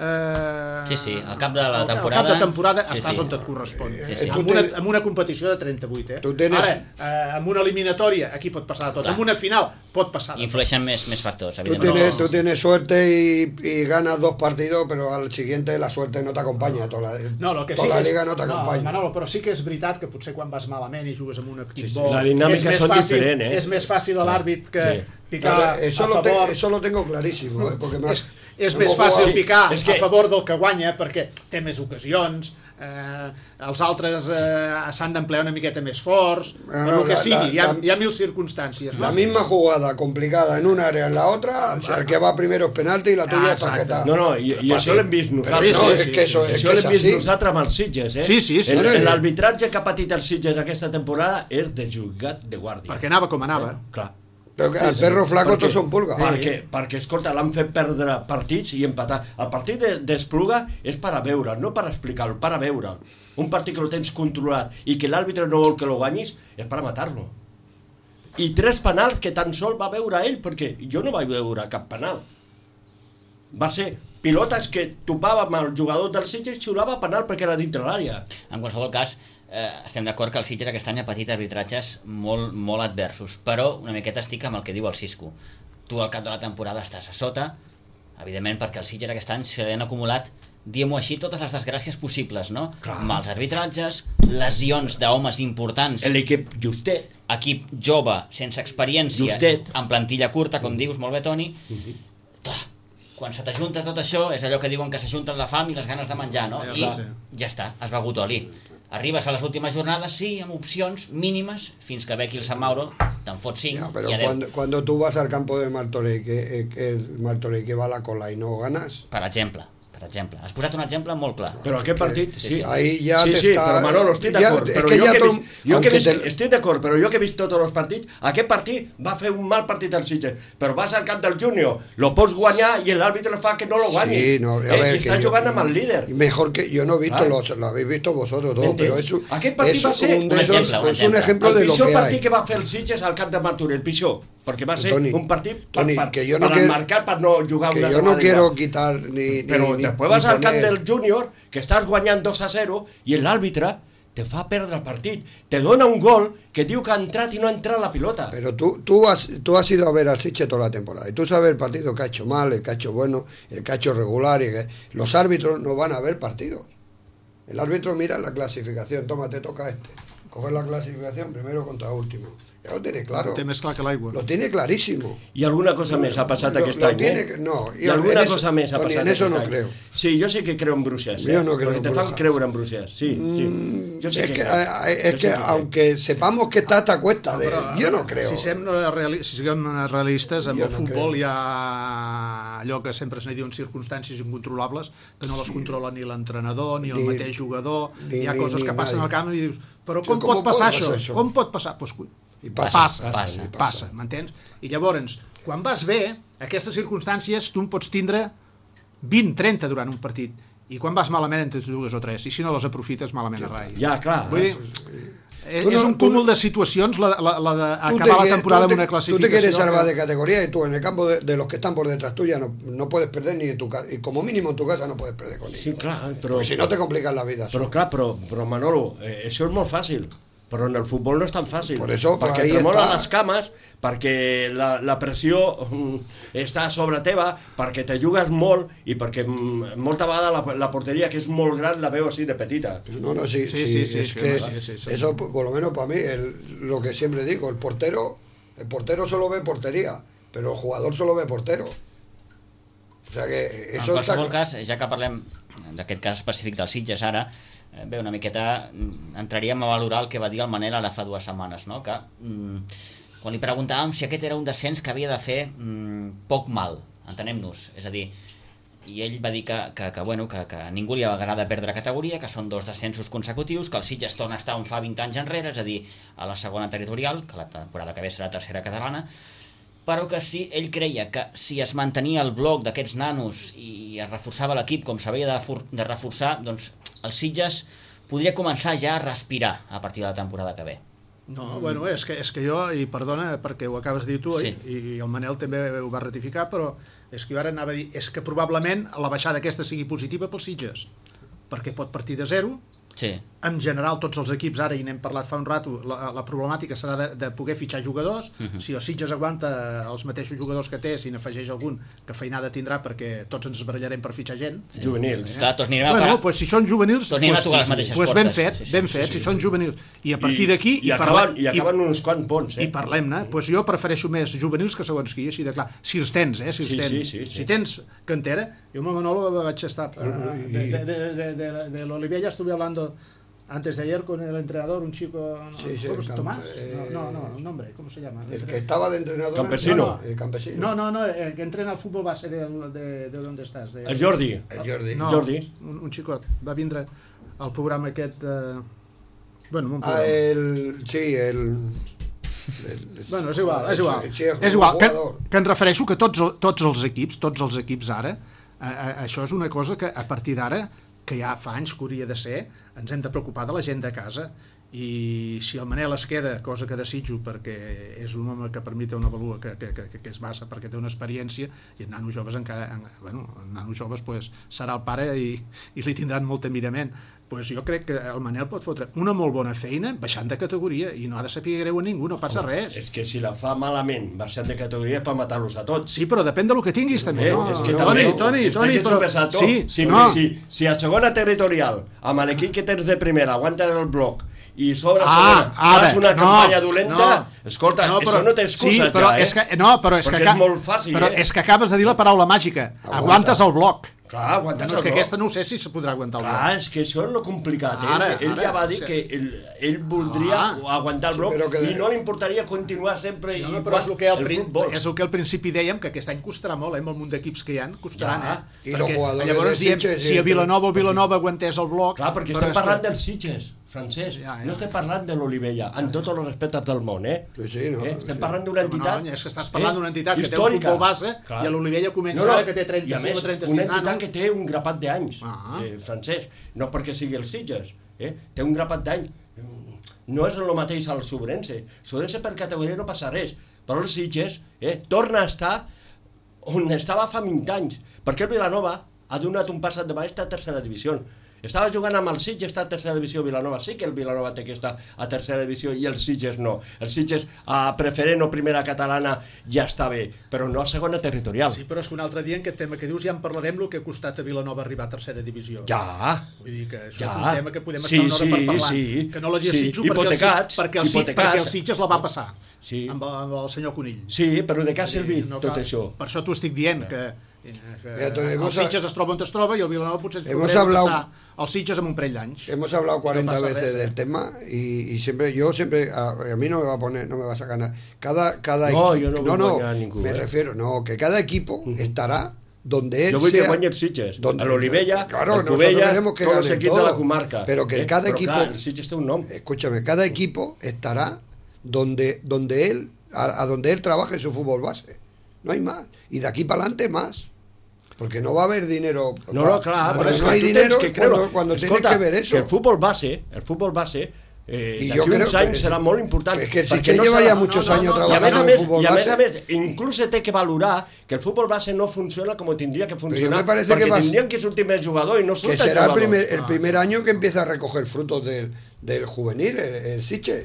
S2: Eh,
S1: Sí, sí, al cap de la
S2: al-
S1: temporada-
S2: Al cap de temporada
S1: Sí,
S2: estàs
S1: sí.
S2: on et correspon.
S1: Sí, sí.
S2: Amb, una, amb una competició de trenta-vuit, eh?
S3: Tu tienes-
S2: Ara, eh, amb una eliminatòria, aquí pot passar de tot.
S1: Clar.
S2: Amb una final, pot passar de tot.
S1: Influeixen més, més factors,
S3: Tú
S1: evidentment.
S3: tienes,
S2: No.
S3: tú tienes suerte y, y ganas dos partidos, pero al siguiente la suerte no te acompaña. Toda la,
S2: No, el que sí
S3: toda
S2: que
S3: la
S2: és,
S3: liga no t'acompanya.
S2: Manolo, però sí que és veritat que potser quan vas malament i jugues amb un equip
S3: Sí, sí.
S2: bo,
S4: La dinàmica
S2: és més
S4: són
S2: fàcil,
S4: diferent, eh?
S2: és més fàcil a l'àrbit que
S4: Sí.
S2: picar
S3: Claro, eso,
S2: a
S3: lo
S2: favor.
S3: te- eso lo tengo clarísimo. eh, porque me
S2: És,
S3: has-
S2: és
S3: hemos
S2: més
S3: jugado-
S2: fàcil
S4: Sí,
S2: picar
S4: és que-
S2: a favor del que guanya perquè té més ocasions, eh, els altres eh, s'han d'emplear una miqueta més forts,
S3: Ah,
S2: per el que
S3: la-
S2: sigui,
S3: la-
S2: hi ha,
S3: la-
S2: hi ha mil circumstàncies.
S3: La
S2: no?
S3: misma jugada complicada en una área en la otra, o sea, el que va primero es penalti y la tuya
S2: Ah,
S3: es tarjeta.
S2: exacte.
S4: No, no, i, i això l'hem vist
S3: Però
S4: nosaltres.
S3: no,
S2: sí,
S3: és
S2: sí,
S3: que això,
S2: sí,
S3: és
S4: Això
S3: que és
S4: l'hem vist
S3: així.
S4: nosaltres amb els Sitges, eh?
S2: Sí, sí, sí.
S4: El-
S3: No, no,
S4: L'arbitratge que ha patit els Sitges aquesta temporada és de jugat de guàrdia.
S2: Perquè anava com anava.
S4: Clar.
S3: Pero que al perro flaco todos son pulgas.
S4: Perquè, perquè, escolta, l'han fet perdre partits i empatar. El partit de- d'Espluga és per a veure'l, no per explicar-lo, per a veure'l. Un partit que lo tens controlat i que l'àrbitre no vol que lo guanyis és per a matar-lo. I tres penals que tan sol va veure ell, perquè jo no vaig veure cap penal. Va ser pilotes que topava amb el jugador del Sitges i xiulava penal perquè era dintre l'àrea.
S1: En qualsevol cas, eh, estem d'acord que el Sitges aquest any ha patit arbitratges molt, molt adversos, però una miqueta estic amb el que diu el Cisco. Tu al cap de la temporada estàs a sota, evidentment perquè el Sitges aquest any se li han acumulat, diguem-ho així, totes les desgràcies possibles, no?
S4: Clar.
S1: Mals arbitratges, lesions d'homes importants,
S4: L'equip justet.
S1: equip jove, sense experiència,
S4: Justet.
S1: en plantilla curta, com dius molt bé, Toni. Clar, quan se t'ajunta tot això, és allò que diuen que s'ajunten la fam i les ganes de menjar, no?
S2: Ja,
S1: I
S2: clar.
S1: ja està, has begut oli. Arribes a les últimes jornades, sí, amb opcions mínimes, fins que ve aquí el Sant Mauro, te'n fots cinc
S3: Ya, pero
S1: i adeu.
S3: cuando, cuando tú vas al campo de Martorell, que, eh, que el Martorell que va a la cola y no ganas,
S1: Per exemple, per exemple. Has posat un exemple molt clar.
S4: Però aquest partit, sí, sí,
S3: ahí ya
S4: sí,
S3: te
S4: sí
S3: está-
S4: però Manolo, estic
S3: ya-
S4: d'acord,
S3: es
S4: però
S3: que
S4: jo
S3: ya
S4: que he
S3: todo-
S4: vist, jo que he
S3: aunque
S4: vist,
S3: te-
S4: estic d'acord, però jo que he vist tots els partits, aquest partit va fer un mal partit al Sitges, però vas al camp del Júnior, lo pots guanyar i l'àrbitre fa que no lo guanyi.
S3: Sí, no, a
S4: eh,
S3: ver,
S4: I
S3: que
S4: està
S3: yo-
S4: jugant amb el líder.
S3: Mejor que yo no he visto,
S4: Ah.
S3: los, lo habéis visto vosotros todos,
S4: ¿Entiendes?
S3: pero es, un-
S4: Aquest partit
S3: es
S4: va ser
S3: un,
S1: un
S3: de esos-
S1: exemple, un
S3: es un
S1: exemple.
S3: ejemplo
S4: El
S3: de lo
S4: pitjor
S3: que
S4: partit
S3: hay.
S4: que va fer el Sitges al camp de Martorell, el pitjor, perquè va ser
S3: Toni,
S4: un partit per,
S3: Toni,
S4: per,
S3: que yo no
S4: per
S3: quiero-
S4: emmarcar, per no jugar
S3: Que
S4: una
S3: yo no
S4: jornada
S3: quiero
S4: igual.
S3: quitar ni, ni
S4: Però
S3: ni-
S4: després
S3: ni
S4: vas al camp
S3: poner-
S4: del Júnior, que estàs guanyant dos a zero, i l'àrbitre te fa perdre el partit, te dona un gol que diu que ha entrat y no ha entrado la pilota.
S3: Pero tú, tú, has, tú has ido a ver al Sitges toda la temporada y tú sabes el partido que ha hecho mal, el que ha hecho bueno, el que ha hecho regular. Y que... Los árbitros no van a ver partidos. El árbitro mira la clasificación, toma, te toca este. Coger la clasificación primero contra último. Ya lo tiene claro.
S2: Té més clar que l'aigua.
S3: Lo tiene clarísimo.
S4: Y alguna cosa más ha pasado
S3: Lo-
S4: aquest
S3: lo
S4: any,
S3: tiene
S4: eh?
S3: que- no,
S4: y
S3: yo
S4: alguna
S3: en eso-
S4: cosa más ha
S3: Toni,
S4: pasado
S3: en eso
S4: aquest
S3: no
S4: any.
S3: creo.
S4: Sí, yo sé que creo en bruixes.
S3: Yo
S4: eh?
S3: no creo
S4: Porque
S3: en
S4: te fan
S3: brujas.
S4: creure en bruixes, sí, sí. Yo sé
S3: es
S4: que,
S3: que,
S4: creo.
S3: eh, es
S4: Yo
S3: que
S4: sé creo.
S3: aunque sepamos que está hasta cuesta de...
S2: Però,
S3: Yo no creo.
S2: Si, sem reali si siguem realistes, amb
S3: Jo
S2: el
S3: no
S2: futbol
S3: creo.
S2: hi ha allò que sempre se n'hi diuen circumstàncies incontrolables, que no les controla ni l'entrenador, ni el
S3: Ni-
S2: mateix jugador,
S3: ni-
S2: hi ha
S3: ni-
S2: coses
S3: ni
S2: que passen
S3: nadie.
S2: al camp i dius, però
S3: Sí,
S2: com,
S3: com
S2: pot passar
S3: pot
S2: això?
S3: passar això?
S2: Com pot passar? Pues,
S3: I passa,
S2: passa,
S3: passa,
S2: passa,
S3: i
S2: passa, m'entens? I llavors, quan vas bé, aquestes circumstàncies tu en pots tindre vint trenta durant un partit, i quan vas malament entre dues o tres, i si no les aprofites malament a rai.
S4: Ja, clar.
S2: Vull dir, és,
S3: Tu no-
S2: és un
S3: tu
S2: cúmul
S3: no-
S2: de situacions la, la, la
S3: Tú
S2: d'acabar
S3: te
S2: la
S3: que-
S2: temporada
S3: tú te-
S2: amb una
S3: Tú
S2: classificació.
S3: te quieres salvar
S2: que-
S3: de categoría y tú en el campo de, de los que están por detrás tuya no, no puedes perder ni en tu casa. Y como mínimo en tu casa no puedes perder con ellos.
S4: Sí, clar, però...
S3: Porque si no te complicas la vida.
S4: Però clar, però, però Manolo, eh, això és molt fàcil, però en el futbol no és tan fàcil.
S3: Por eso, pues,
S4: perquè
S3: ahí
S4: tremolen
S3: está.
S4: les cames, perquè la, la pressió mm, està sobre teva, perquè te jugues molt i perquè mm, molta vegada la, la porteria, que és molt gran, la veu així de petita.
S3: No, no, sí,
S2: Sí,
S3: sí,
S2: sí, sí,
S3: es
S2: sí,
S3: que
S2: sí, sí, sí.
S3: eso por lo menos para mí, el- lo que siempre digo, el portero, el portero solo ve portería, pero el jugador solo ve portero. O sea que
S1: En
S3: eso está...
S1: qualsevol cas, ja que parlem d'aquest cas específic dels Sitges ara, eh, bé, una miqueta mm, entraríem a valorar el que va dir el Manel ara fa dues setmanes, no? Que mm, quan li preguntàvem si aquest era un descens que havia de fer mm, poc mal, entenem-nos, és a dir, i ell va dir que, que, que, bueno, que, que a ningú li agrada perdre categoria, que són dos descensos consecutius, que el Sitges torna a estar on fa vint anys enrere, és a dir, a la segona territorial, que la temporada que ve serà tercera catalana, però que sí, ell creia que si es mantenia el bloc d'aquests nanos i es reforçava l'equip com s'havia de, de reforçar, doncs el Sitges podria començar ja a respirar a partir de la temporada que ve.
S2: No, bueno, és que, és que jo, i perdona perquè ho acabes de dir tu,
S1: Sí.
S2: i, i el Manel també ho va ratificar, però és que jo ara anava a dir, és que probablement la baixada aquesta sigui positiva pels Sitges, perquè pot partir de zero.
S1: Sí.
S2: En general, tots els equips, ara i n'hem parlat fa un rato, la, la problemàtica serà de, de poder fitxar jugadors. Uh -huh. Si el Sitges aguanta els mateixos jugadors que té, si n'afegeix algun, que feinada tindrà, perquè tots ens barallarem per fitxar gent.
S4: Sí. Juvenils.
S1: Eh? Clar, tots anirem a
S2: Bueno,
S1: parar...
S2: pues, si són juvenils,
S1: Tots anirem
S2: pues,
S1: a tocar les mateixes
S2: pues ben
S1: portes.
S2: fet,
S1: Sí, sí,
S2: ben
S1: sí,
S2: fet,
S1: sí,
S2: si
S1: sí.
S2: són juvenils. I a partir d'aquí...
S4: I, i, acaben, i acaben uns quants bons, eh?
S2: I parlem-ne, doncs jo prefereixo més juvenils que segons qui, així de clar. Si els tens, eh? Si, els
S4: Sí,
S2: tens.
S4: sí, sí, sí.
S2: Si tens cantera, jo amb el Manolo vaig estar... eh, de, de, de, de, de, de l'Olivier ya estuve hablando antes de ayer con el entrenador, un chico... No,
S3: Sí, sí,
S2: ¿cómo
S3: el
S2: se
S3: camp-
S2: Tomás?
S3: eh,
S2: No, no, no, el nombre, ¿cómo se llama?
S3: El que estaba de entrenador...
S4: Campesino.
S3: No, no, el campesino.
S2: No, no, no, el que entrena al fútbol va ser de, de, de dónde estás. De,
S4: El Jordi.
S3: El Jordi.
S2: No,
S4: Jordi.
S2: un, un xicot, va vindre al programa aquest... Eh, bueno, un
S3: Ah,
S2: programa.
S3: el... Sí, el... el-
S2: Bueno, és igual, és igual.
S3: Sí, és
S2: És igual, que,
S3: jugador.
S2: que em refereixo que tots, el- tots els equips, tots els equips ara, a, a, això és una cosa que a partir d'ara, que ja fa anys que hauria de ser, ens hem de preocupar de la gent de casa, i si el Manel es queda, cosa que desitjo perquè és un home que per mi té una valua que, que, que, que és massa, perquè té una experiència, i en nanos joves encara, en, bueno, en nanos joves pues, serà el pare i, i li tindran molt mirament. Pues jo crec que el Manel pot fotre una molt bona feina baixant de categoria i no ha de saber greu a ningú, no passa res.
S4: És que si la fa malament, baixant de categoria és per matar-los a tots.
S2: Sí, però depèn del que tinguis també.
S4: Eh?
S2: No,
S4: és que
S2: no,
S4: també,
S2: Toni, Toni,
S4: és
S2: Toni,
S4: que
S2: però...
S4: ets un pesato.
S2: Sí,
S4: si,
S2: no.
S4: si, si a segona territorial, amb l'equip que tens de primera, aguantes el bloc, i sobre
S2: Ah,
S4: segona
S2: ara,
S4: fas una
S2: no,
S4: campanya dolenta,
S2: no.
S4: escolta,
S2: No, però-
S4: això no té excusa
S2: sí, però
S4: ja, eh?
S2: és que, no, però és
S4: Perquè
S2: que,
S4: és molt fàcil,
S2: però
S4: eh?
S2: és que acabes de dir la paraula màgica.
S3: Aguanta.
S2: Aguantes el bloc.
S4: Clar, aguantes
S2: Bueno, és
S4: el
S2: que
S4: bloc.
S2: aquesta no sé si se podrà aguantar el bloc.
S4: Clar, és que això és lo complicat. Ell,
S2: Ara,
S4: ell
S2: ara,
S4: ja va dir
S2: sí.
S4: que ell, ell voldria
S2: Ah.
S4: aguantar el
S3: Sí,
S4: bloc
S3: però que-
S4: i no li importaria continuar sempre
S2: Sí,
S4: i
S2: home, però és el, que al,
S4: el
S2: prin...
S4: futbol.
S2: és el que al principi dèiem, que aquest any costarà molt, eh, amb el munt d'equips que hi ha, costaran,
S4: Ja.
S2: eh?
S3: I los
S2: Perquè
S3: jugadors
S2: llavors
S3: de
S2: diem,
S3: Sitges,
S2: si a
S3: eh,
S2: Vilanova o Vilanova aguantés el bloc...
S4: Clar, perquè
S2: però
S4: estem
S2: és
S4: parlant
S2: que...
S4: dels Sitges, Francesc.
S2: Ja, ja.
S4: No estem parlant de l'Olivella, amb tots els respectes del món, eh?
S3: Sí, sí, no.
S4: eh? Estem
S3: Sí.
S4: parlant d'una
S2: No,
S4: entitat...
S2: no, és que estàs parlant d'una entitat que té un
S4: històrica.
S2: futbol base
S4: Clar.
S2: i a l'Olivella comença
S4: No, no,
S2: ara que té
S4: i a
S2: trenta-cinc
S4: més,
S2: o trenta-sis
S4: una entitat
S2: nanos.
S4: que té un grapat d'anys,
S2: Ah.
S4: eh, Francesc, no perquè sigui els Sitges, eh? Té un grapat d'anys. No és el mateix al Sobrense. Sobrense per categoria no passa res, però els Sitges eh, torna a estar on estava fa vint anys, perquè el Vilanova ha donat un pas endavant, està a tercera divisió. Estava jugant amb el Sitges, està a tercera divisió Vilanova. Sí que el Vilanova té que estar a tercera divisió i el Sitges no. El Sitges a preferent o primera catalana ja està bé, però no a segona territorial.
S2: Sí, però és que un altre dia en aquest tema que dius ja en parlarem el que ha costat a Vilanova arribar a tercera divisió.
S4: Ja.
S2: Vull dir que això
S4: ja.
S2: és un tema que podem
S4: sí,
S2: estar una hora
S4: sí,
S2: per parlar.
S4: Sí,
S2: que no la desitjo
S4: sí.
S2: perquè,
S4: Hipotecats,
S2: el, perquè, el,
S4: hipotecats.
S2: perquè el Sitges la va passar
S4: sí.
S2: amb, el, amb el senyor Conill.
S4: Sí, però de què ha servit
S2: no,
S4: tot
S2: cal,
S4: això?
S2: Per això t'ho estic dient, que, que el Sitges es troba on es troba y el Vilanova potser
S3: hemos hablado
S2: al Sitges en un parell d'anys.
S3: Hemos hablado cuarenta
S2: no
S3: veces
S2: res,
S3: del
S2: eh?
S3: tema y, y siempre yo siempre a, a mí no me va a poner, no me va a sacar nada. Cada cada
S4: no, yo no,
S3: no, no
S4: a ningú,
S3: me
S4: eh?
S3: refiero, no, que cada equipo uh-huh. estará donde él
S4: yo voy
S3: sea.
S4: que guanye el Sitges,
S3: donde,
S4: el Olivella,
S3: claro,
S4: el Cubella,
S3: queremos que
S4: todos los
S3: ganen
S4: equipos
S3: todo,
S4: de la comarca.
S3: Pero que
S4: eh?
S3: cada
S4: pero
S3: equipo,
S4: clar, el Sitges té un nom.
S3: Escúchame, cada equipo estará donde donde él a, a donde él trabaje su fútbol base. No hay más. Y de aquí para adelante más. Porque no va a haber dinero.
S4: No, no, clar,
S3: porque
S4: però
S3: no hay
S4: tu
S3: dinero
S4: que
S3: cuando, cuando
S4: Escolta,
S3: tienes que ver eso.
S4: Que el fútbol base, el fútbol base, eh,
S3: I
S4: d'aquí uns anys serà molt important.
S3: És que el
S4: perquè
S3: Sitges
S4: no
S3: lleva
S4: serà,
S3: ja muchos
S2: no, no,
S3: años
S2: no,
S3: trabajando
S4: a
S3: en
S4: més,
S3: fútbol
S4: I a més
S3: base.
S4: a més, inclús se té que valorar que el fútbol base no funciona com tindria que funcionar,
S3: me parece
S4: perquè
S3: que vas,
S4: tindrien que sortir més jugadors i no
S3: que
S4: surten
S3: será el
S4: jugadors.
S3: primer, el primer año que empieza a recoger frutos del, del juvenil, el, el Sitges.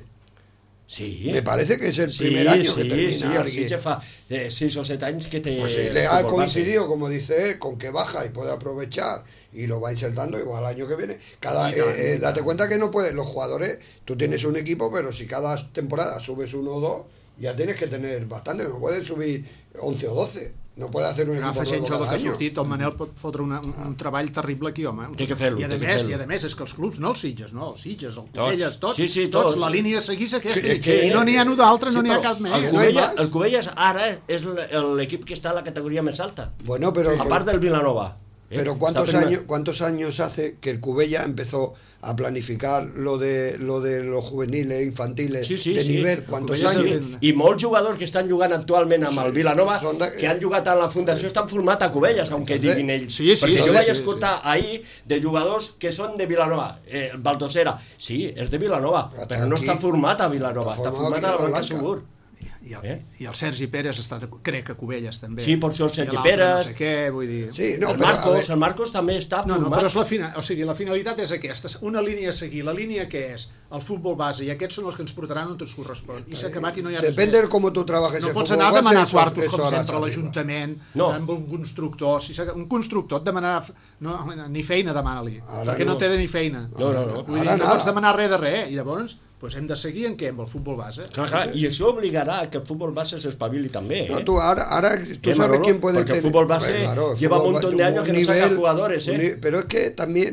S4: Sí.
S3: Me parece que es el
S4: sí,
S3: primer año
S4: sí,
S3: que termina.
S4: Sí, el
S3: aquí.
S4: Sitges fa eh, sis o set anys que té
S3: Pues sí, le ha
S4: fútbol
S3: coincidido,
S4: base.
S3: como dice él, con que baja y puede aprovechar y lo va insertando igual al año que viene. Cada,
S2: Y
S3: eh, eh, date cuenta que no puedes, los jugadores, tú tienes un equipo, pero si cada temporada subes uno o dos, ya tienes que tener bastante, no puedes subir once o doce. No puede hacer un
S2: Agafa
S3: equipo
S2: gent
S3: nuevo
S2: jove
S3: cada
S2: que ha
S3: año.
S2: sortit, el Manel pot fotre una, un, un treball terrible aquí, home.
S4: Té que fer-lo,
S2: I a
S4: té que
S2: més,
S4: fer-lo.
S2: i a més, és que els clubs, no els Sitges, no, els Sitges, el
S1: Tots.
S2: Cubelles, tots,
S4: Sí, sí,
S2: tots,
S4: tots.
S2: la línia a seguir és aquesta,
S3: Que-
S2: i,
S3: que-
S2: i no n'hi ha un d'altre, no
S4: Sí,
S2: n'hi ha
S4: però
S2: cap més.
S4: El
S3: no hay
S4: Cubelles,
S3: más.
S4: el Cubelles ara és l- l'equip que està a la categoria més alta,
S3: Bueno, pero,
S4: a part del Vilanova. Eh?
S3: pero ¿cuántos
S4: Està primer.
S3: años cuántos años hace que el Cubella empezó a planificar lo de lo de los juveniles, infantiles,
S4: Sí, sí,
S3: de
S4: sí.
S3: nivel? ¿Cuántos
S2: Cubella és
S3: años?
S2: el-
S4: I molts jugadors que estan jugant actualment amb el Vilanova,
S3: Són de-
S4: que han jugat a la Fundació, estan formats a Cubelles, aunque
S3: Entonces,
S4: diguin ells.
S2: sí, sí,
S4: Perquè
S2: sí,
S4: jo vaig
S2: sí,
S4: escoltar ahir de jugadors que són de Vilanova. Eh, Baldosera, sí, és de Vilanova,
S3: Està
S4: però no
S3: aquí,
S4: està format a Vilanova,
S3: està
S4: està
S3: format
S4: format
S3: aquí
S4: a la
S3: a
S4: Blanca
S3: Blanca.
S4: Segur.
S2: I el,
S4: Eh?
S2: i el Sergi Pérez està, de, crec que Cubelles també.
S4: Sí, pot ser el Sergi
S2: I l'altre
S4: Pérez.
S2: No sé què, vull dir...
S3: Sí, no,
S4: el
S3: pero, a
S4: Marcos,
S3: ver,
S4: el Marcos també està
S2: No, no,
S4: format.
S2: però és la, fina, o sigui, la finalitat és aquesta, una línia a seguir, la línia que és el futbol base, i aquests són els que ens portaran on ens correspon, i s'ha acabat i no hi ha res
S3: depende de
S2: més.
S3: cómo tú trabajes
S2: No
S3: el
S2: pots
S3: fútbol
S2: anar a
S3: base,
S2: demanar
S3: eso-
S2: quartos,
S3: eso
S2: com
S3: harás
S2: sempre, a
S3: arriba.
S2: l'Ajuntament,
S4: No.
S2: amb un constructor. Si s'ha- un constructor et demanarà... No, ni feina demana-li,
S3: Ara
S2: perquè no.
S3: no.
S2: té ni feina.
S4: No, no, no.
S2: Vull dir,
S3: Ara
S2: no
S3: nada.
S2: pots demanar res de res, i llavors pues hem de seguir en què? Amb el futbol base.
S4: Clar, clar, i això obligarà a que el futbol base s'espavili també.
S3: No,
S4: Eh?
S3: tú ahora, ahora tú
S4: Eh,
S3: sabes
S4: Manolo,
S3: quién puede
S4: porque el
S3: tener-
S4: fútbol base
S3: Hombre, claro, el
S4: lleva un
S3: fútbol
S4: montón
S3: ba-
S4: de años que no saca jugadores,
S3: un
S4: ¿eh?
S3: ni- Pero es que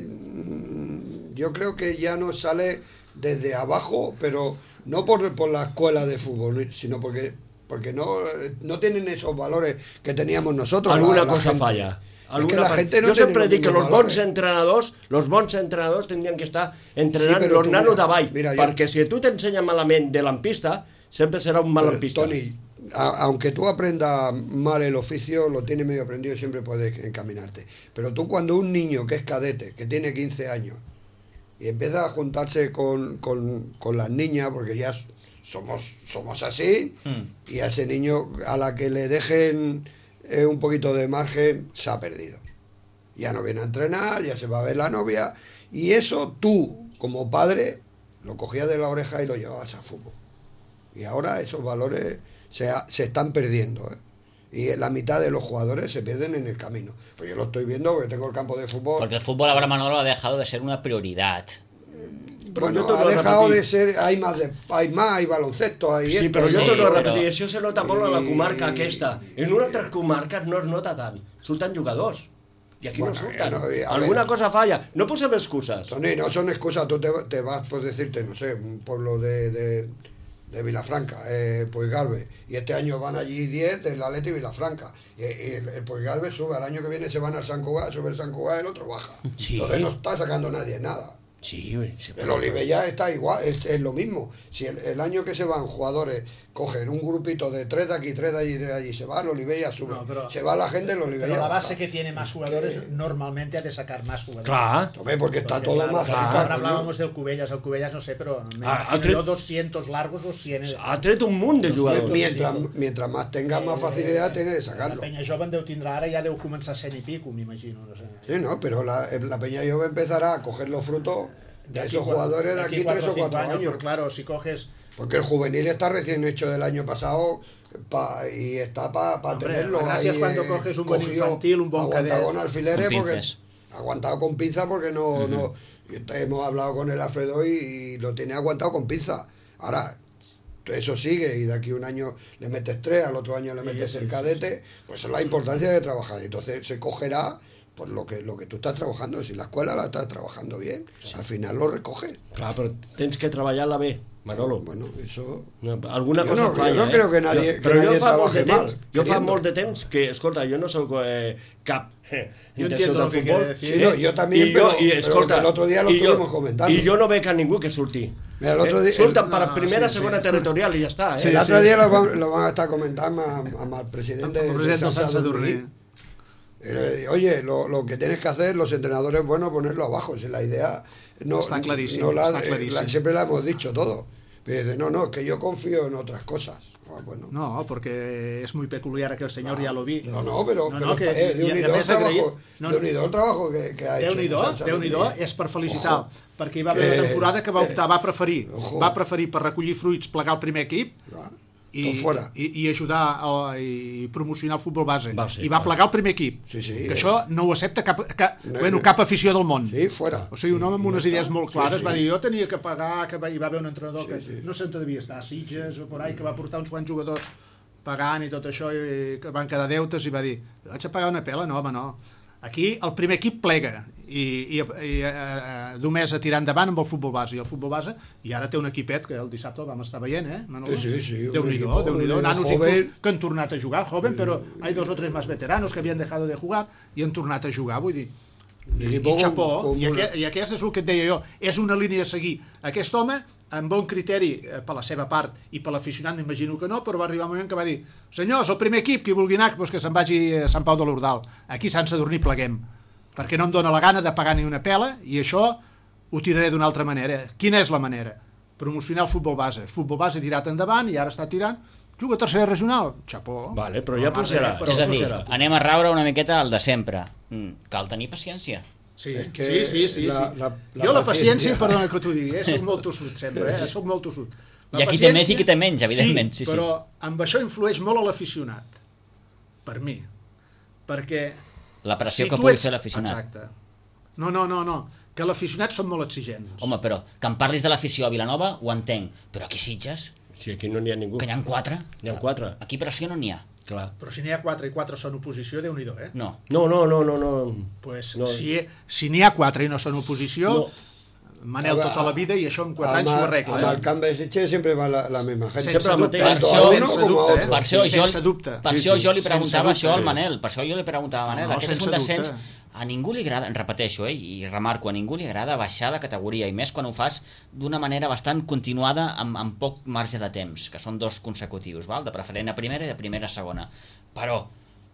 S3: también mm, yo creo que ya no sale desde abajo, pero no por, por la escuela de fútbol, sino porque porque no, no tienen esos valores que teníamos nosotros.
S4: Alguna
S3: la- la
S4: cosa
S3: gente.
S4: falla.
S3: Es
S4: Alguna
S3: que la
S4: fa-
S3: gente no
S4: jo
S3: tiene
S4: sempre
S3: los
S4: dic que
S3: mismos
S4: els bons
S3: valores.
S4: entrenadors, els bons entrenadors tindrien que estar entrenant
S3: Sí, però
S4: els
S3: tu
S4: nanos
S3: mira,
S4: d'avall,
S3: mira, jo-
S4: perquè si tu t'ensenya malament de lampista, sempre serà un mal
S3: Pero,
S4: lampista.
S3: Tony, a- aunque tú aprendas mal el oficio, lo tienes medio aprendido y siempre puedes encaminarte. Pero tú cuando un niño que es cadete, que tiene quince años, y empieza a juntarse con, con, con las niñas, porque ya somos, somos así,
S1: Mm.
S3: y a ese niño, a la que le dejen eh, un poquito de margen, se ha perdido. Ya no viene a entrenar, ya se va a ver la novia, y eso tú, como padre, lo cogías de la oreja y lo llevabas a fútbol. Y ahora esos valores se, ha- se están perdiendo, ¿eh? Y la mitad de los jugadores se pierden en el camino. Pues yo lo estoy viendo porque tengo el campo de fútbol.
S1: Porque el fútbol ahora, Manolo, ha dejado de ser una prioridad.
S4: Però
S3: Bueno,
S4: jo torno
S3: ha
S4: a
S3: dejado
S4: repetir.
S3: de ser, hay más, de, hay más, hay baloncesto, hay
S4: Sí,
S3: esto,
S4: però
S3: hay
S4: jo
S1: Sí,
S4: torno a
S1: però-
S4: repetir, això se nota molt a la
S3: I-
S4: comarca aquesta. En unes altres comarques no es nota tant, surten jugadors. I aquí
S3: Bueno,
S4: no surten.
S3: ja no, a
S4: Alguna
S3: ver.
S4: cosa falla. No posem excuses.
S3: Tony, no son excusas, tú te, te vas, por decirte, no sé, un pueblo de, de, de Vilafranca, eh, pues Galvez, y este año van allí diez del Atleti Vilafranca, y, y el, el pues Galvez sube, al año que viene se van al San Cugat, sube el San Cugat, el otro baja.
S4: Sí.
S3: Entonces no está sacando nadie nada.
S4: Sí, sí,
S3: El Olivella está igual, es, es lo mismo. Si el, el año que se van jugadores, cogen un grupito de tres de aquí, tres de allí, de allí, se va, el Olivella sube.
S2: No, pero-
S3: se va la gente, el Olivella.
S2: Pero la base
S3: baja.
S2: que tiene más jugadores normalmente ha de sacar más jugadores.
S4: Clar.
S3: Hombre, porque está
S2: Porque,
S3: todo
S2: claro,
S3: más
S2: claro,
S3: cerca.
S2: ahora
S3: coño.
S2: hablábamos del Cubellas, el Cubellas no sé, pero me
S4: Ah,
S2: imagino
S4: ha tret-
S2: yo doscientos largos los tiene.
S4: Ha tret un munt de jugadors.
S3: Mientras, mientras más tenga más facilidad, tiene de
S2: La
S3: sacarlo.
S2: penya jove en deu tindrà ara, ja deu començar a cent i pico, m'imagino. No sé.
S3: Sí, no, pero la, la Peña Jove empezará a coger los frutos de
S2: aquí
S3: esos
S2: cua-
S3: jugadores de aquí tres o
S2: cinco
S3: cuatro años.
S2: pero claro, si coges...
S3: Porque el juvenil está recién hecho del año pasado pa, y está para pa
S2: Hombre,
S3: tenerlo.
S2: la gracia
S3: ahí,
S2: es cuando
S3: eh,
S2: coges un buen
S3: cogido,
S2: infantil, un buen
S3: aguantado
S2: cadet.
S3: con alfileres,
S1: Con
S3: porque
S1: pinzas.
S3: aguantado con pinza porque no, no y esta- hemos hablado con el Alfredo y, y lo tiene aguantado con pinza. Ahora, eso sigue y de aquí un año le metes tres, al otro año le metes
S2: sí,
S3: el
S2: sí,
S3: cadete, pues es la importancia de trabajar. Entonces se cogerá por lo que lo que tú estás trabajando. Si la escuela la estás trabajando bien, al final lo recoge.
S4: Clar, però tens que treballar-la bé, Manolo.
S3: Bueno, eso...
S4: No, alguna
S3: Jo
S4: cosa
S3: no- jo
S4: falla,
S3: no
S4: eh?
S3: creo que nadie-
S4: Jo-
S3: que
S4: però
S3: nadie
S4: jo fa molt de
S3: trabaje mal,
S4: temps, jo fa
S3: queriendo.
S4: molt de temps que, escolta, jo no soc eh, cap eh,
S2: Jo
S4: intenció
S2: entiendo
S4: del
S2: lo que
S4: futbol.
S2: quiere decir.
S3: Sí, no, yo también,
S4: I
S3: pero-
S4: jo, i,
S3: pero
S4: escolta,
S3: el otro día lo
S4: i jo-
S3: estuvimos comentando.
S4: I jo no veig a ningú que surti.
S3: Mira, el otro
S4: Eh,
S3: día-
S4: surten
S3: el-
S4: per
S2: no, no,
S4: primera,
S2: sí,
S4: segona
S2: sí.
S4: territorial i ja està.
S3: Sí,
S4: Eh?
S3: el otro día lo, van- lo van a estar comentando a, a, al presidente,
S2: El presidente
S3: de
S2: Sansa
S3: Sadurní.
S2: Durní.
S3: Eh, Oye, lo, lo que tienes que hacer, los entrenadores, bueno, ponerlo abajo. Si la idea no,
S2: Está clarísimo,
S3: no la-
S2: está
S3: eh,
S2: clarísimo.
S3: la- siempre la hemos dicho todo. Pero dice, no, no, es que yo confío en otras cosas. Ah, bueno.
S2: No, porque es muy peculiar aquel señor, ya lo vi.
S3: No, no, però,
S2: No,
S3: però
S2: no, que-
S3: eh,
S2: i-
S3: Déu-n'hi-do
S2: i a
S3: el
S2: més agraït-
S3: trabajo,
S2: no,
S3: Déu-n'hi-do el trabajo que, que ha hecho.
S2: Déu-n'hi-do,
S3: en Sansa
S2: Déu-n'hi-do,
S3: Durní.
S2: és per felicitar,
S3: Ojo.
S2: perquè hi va haver
S3: Que-
S2: una temporada que va optar, va preferir,
S3: Ojo.
S2: va preferir per recollir fruits, plegar el primer equip
S3: Clar,
S2: i,
S3: tot fora.
S2: i, i ajudar a, i promocionar el futbol base.
S4: Va ser,
S2: I va
S4: clar.
S2: plegar el primer equip.
S3: Sí, sí,
S2: que
S3: eh.
S2: això no ho accepta cap, cap,
S3: No,
S2: bueno,
S3: no.
S2: cap afició del món.
S3: Sí, fuera.
S2: O sigui, un home amb unes
S3: Ja
S2: idees
S3: està.
S2: molt clares
S3: Sí, sí.
S2: va dir, jo tenia que pagar, que va, hi va haver un entrenador que
S3: Sí, sí.
S2: no sé on devia estar, a Sitges o por ahí, que va portar uns quants jugadors pagant i tot això, i que van quedar deutes, i va dir, vaig a pagar una pela? No, home, no. Aquí el primer equip plega i, i, i eh, només a tirar endavant amb el futbol base i el futbol base, i ara té un equipet que el dissabte el vam estar veient, eh, Manolo?
S3: Sí, sí, sí, un
S2: Déu-n'hi-do,
S3: equipo,
S2: Déu-n'hi-do,
S3: un
S2: nanos
S3: joven.
S2: inclús que han tornat a jugar, joven, però hay dos o tres más veteranos que havien dejado de jugar i han tornat a jugar, vull dir, i,
S3: equipo
S2: i xapó,
S3: com- com
S2: i,
S3: una-
S2: aquest, i aquest és el que et deia jo, és una línia a seguir. Aquest home, amb bon criteri eh, per la seva part i per l'aficionat, m'imagino que no, però va arribar un moment que va dir, senyors, el primer equip, qui vulgui anar, doncs que se'n vagi a Sant Pau de l'Ordal, aquí a Sant Sadurní pleguem, perquè no em dóna la gana de pagar ni una pela, i això ho tiraré d'una altra manera. Quina és la manera? Promocionar el futbol base. Futbol base tirat endavant, i ara està tirant, juga a tercera regional, xapó.
S4: Vale, però ja
S2: No,
S4: pujarà.
S2: però
S1: És a dir,
S4: pujarà.
S1: anem a raure una miqueta el de sempre. Mm, cal tenir paciència.
S2: Sí,
S3: És que
S2: sí, sí, sí,
S3: la-
S2: sí.
S3: la- la
S2: jo la
S3: paciència-
S2: paciència, perdona que t'ho digui, eh? Soc molt tossut sempre, eh? Soc molt tossut. La
S1: I aquí té
S2: paciència-
S1: més i qui té menys, evidentment, sí,
S2: Sí,
S1: sí.
S2: però amb això influeix molt a l'aficionat, per mi, perquè...
S1: La pressió que
S2: tu
S1: pugui
S2: ets-
S1: fer l'aficionat.
S2: Exacte. No, no, no, no, que l'aficionat són molt exigents.
S1: Home, però que em parlis de l'afició a Vilanova ho entenc, però aquí a Sitges,
S4: Si aquí no n'hi ha ningú.
S1: que n'hi ha quatre,
S4: N'hi ha quatre.
S1: aquí pressió no n'hi ha.
S4: Clar.
S2: Però si n'hi ha quatre i quatre són oposició, Déu-n'hi-do, eh?
S1: No.
S4: No, no, no, no, no.
S2: Pues,
S4: No.
S2: si, si n'hi ha quatre i no són oposició,
S4: No.
S2: Manel tota la vida, i això en quatre anys
S3: Amb
S2: s'ho
S3: el-
S2: arregla.
S3: amb el
S2: eh?
S3: camp de Sitges siempre va la, la misma gente.
S2: Sense
S4: sempre el
S2: dubte,
S4: mateix.
S3: Tanto
S1: Per
S3: a
S1: això-
S3: uno
S2: sense
S3: como a
S2: dubte,
S3: otro.
S2: eh?
S1: Per això, jo,
S2: sense dubte.
S1: per
S4: Sí,
S1: això
S4: sí.
S1: jo li
S2: Sense
S1: preguntava
S2: dubte.
S1: això al Manel, per això jo li preguntava al Manel,
S2: No,
S1: aquest és un
S2: sense
S1: descens,
S2: dubte.
S1: a ningú li agrada, en repeteixo, eh, i remarco, a ningú li agrada baixar de categoria, i més quan ho fas d'una manera bastant continuada amb, amb poc marge de temps, que són dos consecutius, val? De preferent a primera i de primera a segona. Però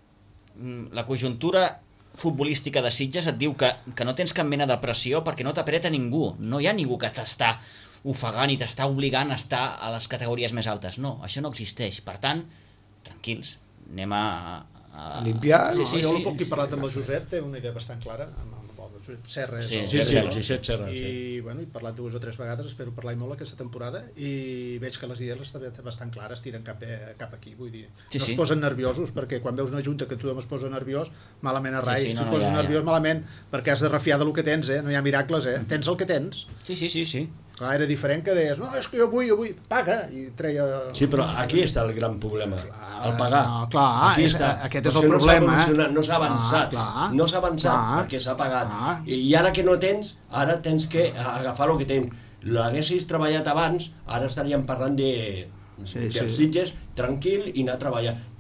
S1: mm, la conjuntura futbolística de Sitges et diu que, que no tens cap mena de pressió perquè no t'apreta ningú, no hi ha ningú que t'està ofegant i t'està obligant a estar a les categories més altes, no, això no existeix, per tant, tranquils, anem a...
S3: A limpiar.
S2: No,
S1: Sí, sí,
S2: jo
S1: sí.
S2: el poc que he parlat amb el Josep té una idea bastant clara, amb, amb el Josep Serra. és
S1: Sí,
S2: el-
S4: Sí, sí,
S1: sí,
S4: el Josep Serra,
S2: I,
S4: sí.
S2: bueno, he parlat dues o tres vegades, espero parlar molt aquesta temporada, i veig que les idees les té bastant clares, tiren cap, eh, cap aquí, vull dir.
S1: Sí,
S2: no
S1: sí.
S2: es posen nerviosos, perquè quan veus una junta que tothom es posa nerviós, malament a rai.
S1: Sí, sí, no,
S2: si
S1: no,
S2: et poses
S1: ja, ja.
S2: nerviós, malament, perquè has de refiar del que tens, eh? No hi ha miracles, eh? Tens el que tens.
S1: Sí, sí, sí, sí.
S2: Clar, era diferent que deies, no, és que jo vull, jo vull, paga, i treia...
S4: Sí, però aquí està el gran problema, el pagar.
S2: No, clar,
S4: Aquí
S2: és-
S4: està.
S2: aquest és
S4: O
S2: el
S4: sigui,
S2: problema,
S4: No
S2: eh?
S4: s'ha evolucionat, no s'ha avançat,
S2: Ah, clar,
S4: no s'ha avançat
S2: clar,
S4: perquè s'ha pagat.
S2: clar.
S4: I ara que no tens, ara tens que agafar el que tens. L'haguessis treballat abans, ara estaríem parlant de,
S2: Sí,
S4: dels
S2: sí.
S4: Sitges tranquil i anar a treballar.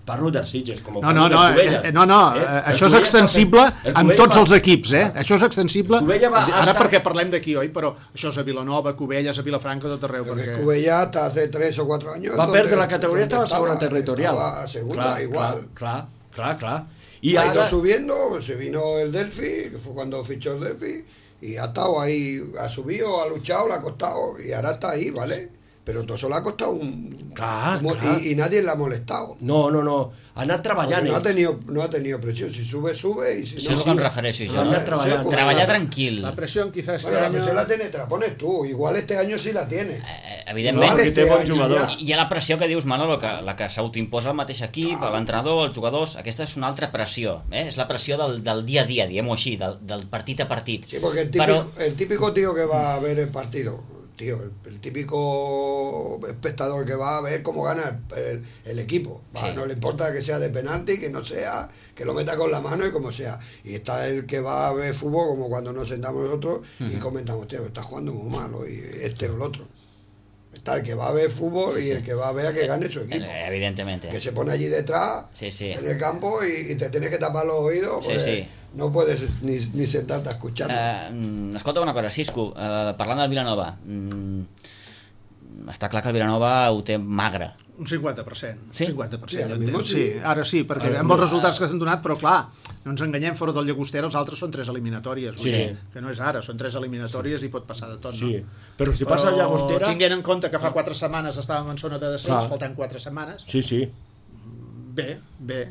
S4: parlo de Sitges, com
S2: No, no, no, eh, no, no, eh? això és extensible amb tots els equips, eh? Això és extensible, ara perquè parlem d'aquí, oi? Però això és a Vilanova, a Cubelles, a Vilafranca, tot arreu.
S3: Porque Cubelles hasta hace tres o cuatro años...
S4: Va perdre la categoría, estaba segunda territorial.
S3: Estaba segunda, igual.
S4: Claro, claro, claro.
S3: Y ha ido subiendo, se vino el Delphi, que fue cuando fichó el Delphi, y ha estado ahí, ha subido, ha luchado, le ha costado, y ahora está ahí, ¿vale? Pero todo eso le ha costado un...
S4: Clar,
S3: un
S4: clar.
S3: Y, y nadie le ha molestado.
S4: No, no, no. Ha anat treballant.
S3: No ha, tenido, no ha tenido presión. Si sube, sube. Y si
S1: Això
S3: no,
S1: és com refereixo, això.
S4: Ha anat treballant.
S1: Treballar tranquil.
S2: La presión quizás este
S3: bueno, la
S2: año...
S3: presión la, tiene, te la pones tú. Igual este año sí la tiene.
S1: Eh, evidentment.
S3: Igual
S4: que té bons
S3: año
S4: jugadors.
S3: ya.
S1: Hi ha la pressió que dius, Manolo, que, la que s'autoimposa el mateix equip, ah. l'entrenador, els jugadors, aquesta és una altra pressió, eh? És la pressió del, del dia a dia, diguem-ho així, del, del partit a partit.
S3: Sí, porque el típico,
S1: Però...
S3: el típico tío que va a ver el partido, tío, el, el típico espectador que va a ver cómo gana el, el, el equipo, va,
S1: Sí.
S3: no le importa que sea de penalti, que no sea, que lo meta con la mano y como sea. Y está el que va a ver fútbol como cuando nos sentamos nosotros y
S1: Uh-huh.
S3: comentamos, tío, está jugando muy malo, y este o el otro. Está el que va a ver fútbol
S1: Sí,
S3: y
S1: sí.
S3: el que va a ver a que gane su equipo.
S1: Eh, Evidentemente.
S3: Que se pone allí detrás,
S1: Sí, sí.
S3: en el campo, y, y te tienes que tapar los oídos
S1: Sí,
S3: porque
S1: sí.
S3: no puedes ni, ni sentarte a escucharlo.
S1: Eh, mm, escolta una cosa, Cisco, eh, parlant del Vilanova, mm, està clar que el Vilanova ho té magre.
S2: Un cinquanta per cent.
S1: Sí?
S2: cinquanta per cent.
S3: Sí, ara
S2: jo entenc.
S3: mismo sí.
S2: sí, ara sí, perquè amb els resultats que s'han donat, però clar, no ens enganyem, fora del Llagostera, els altres són tres eliminatòries.
S4: Sí.
S2: O sigui, que no és ara, són tres eliminatòries i pot passar de tot,
S4: Sí,
S2: no?
S4: però si passa a Llagostera...
S2: tinguent en compte que fa quatre setmanes estàvem en zona de descens,
S4: Clar.
S2: faltant quatre setmanes,
S4: Sí, sí.
S2: bé, bé,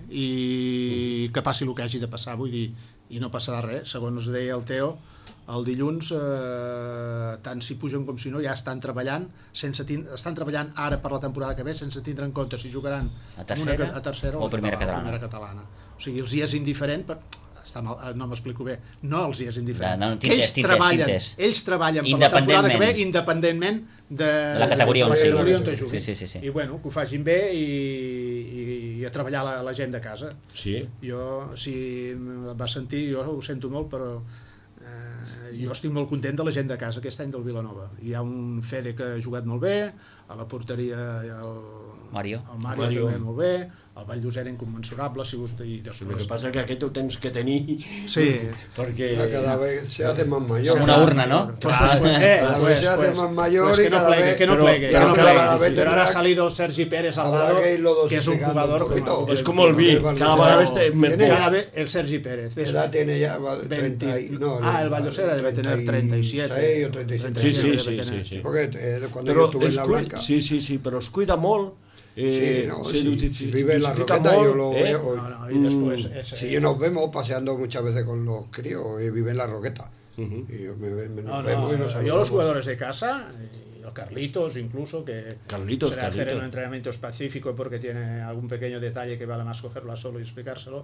S2: i que passi el que hagi de passar, vull dir, i no passarà res. Segons deia el Teo, el dilluns, eh, tant si pugen com si no, ja estan treballant, sense tindre, estan treballant ara per la temporada que ve, sense tindre en compte si jugaran
S1: A tercera,
S2: una, a tercera
S1: o
S2: a
S1: primera
S2: catalana,
S1: catalana.
S2: primera catalana. O sigui, els hi és indiferent, per, està mal, no m'explico bé, no els hi és indiferent.
S1: No, no,
S2: Que
S1: tintes,
S2: ells,
S1: tintes,
S2: treballen,
S1: tintes.
S2: ells treballen per la temporada que ve,
S1: Independentment.
S2: independentment de,
S1: La categoria
S2: de
S1: on
S2: la
S1: sigui.
S2: categoria on te juguin.
S1: Sí, sí, sí, sí.
S2: I bueno, que ho facin bé i, i, i a treballar la, la gent de casa.
S4: Sí.
S2: Jo, si em va sentir, jo ho sento molt, però eh, jo estic molt content de la gent de casa aquest any del Vilanova. Hi ha un Fede que ha jugat molt bé, a la porteria hi ha el
S1: Mario.
S2: el Mario,
S4: Mario.
S2: també molt bé, el Vall-lloser incommensurable, ha sigut i
S4: El que
S2: després...
S4: passa és que aquest ho tens que tenir
S2: Sí.
S4: perquè...
S3: Cada vez se hace más mayor.
S1: Com una urna, no?
S2: Pues, pues, eh,
S3: Cada vez
S2: pues,
S3: se hace
S2: pues,
S3: más mayor
S2: pues
S3: y
S2: que no
S3: cada
S2: plegue,
S3: vez-
S2: que no
S4: pero-
S2: plegue, que
S4: pero
S2: no
S4: cada
S2: plegue.
S3: vez
S2: Pero ahora ha
S3: tendrá-
S2: salido el Sergi Pérez al
S3: habrá
S2: lado,
S3: que irlo
S2: que es un
S3: dosificando
S2: jugador
S3: un poquito.
S2: como-
S4: És com el vi, cada vegada este més
S3: Tiene-
S2: cada vez el Sergi Pérez.
S3: ¿Qué
S2: es
S3: edad tiene ya? Va,
S2: veinte,
S3: treinta y- no,
S2: ah,
S3: no,
S2: el Vall-lloser debe tener treinta y siete.
S3: treinta y seis o treinta y siete.
S4: Sí, sí,
S2: debe
S4: sí,
S2: tener.
S4: sí, sí.
S3: Porque eh, cuando
S4: Però
S3: yo estuve
S4: es
S3: en la
S4: cui-
S3: Blanca,
S4: sí, sí, sí, però es cuida molt. Eh,
S3: Sí, no,
S4: se
S3: si-
S4: dosifi-
S3: si vive en la
S4: dosifica
S3: Roqueta,
S4: molt,
S3: yo lo
S4: eh?
S3: veo.
S2: No, no, y después...
S4: Mm.
S2: ese-
S3: si yo nos vemos paseando muchas veces con los críos y vive en la Roqueta.
S4: Ujú.
S3: Y yo me, me-
S2: No,
S3: nos vemos
S2: no,
S3: y nos
S2: yo
S3: saludamos.
S2: los jugadores de casa, y el Carlitos incluso, que
S4: Carlitos,
S2: será hacer
S4: Carlitos.
S2: un entrenamiento específico porque tiene algún pequeño detalle que vale más cogerlo a solo y explicárselo.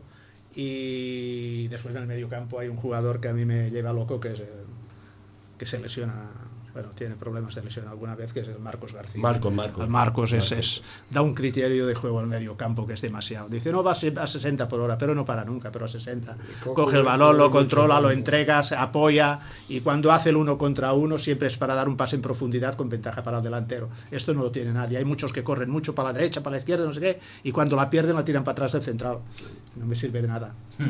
S2: Y después en el medio campo hay un jugador que a mí me lleva loco, que, es, eh, que se lesiona, bueno, tiene problemas de lesión alguna vez, que es el Marcos García.
S4: Marcos, Marcos.
S2: El Marcos, es, es- da un criterio de juego al medio campo que es demasiado. Dice, no, va a se- a sesenta por hora, pero no para nunca, pero a sesenta.
S3: coge
S2: Coge el
S3: mucho,
S2: balón, lo
S3: mucho
S2: controla, lo
S3: tiempo.
S2: entrega, se apoya, y cuando hace el uno contra uno siempre es para dar un pase en profundidad con ventaja para el delantero. Esto no lo tiene nadie. Hay muchos que corren mucho para la derecha, para la izquierda, no sé qué, y cuando la pierden la tiran para atrás del central. No me sirve de nada.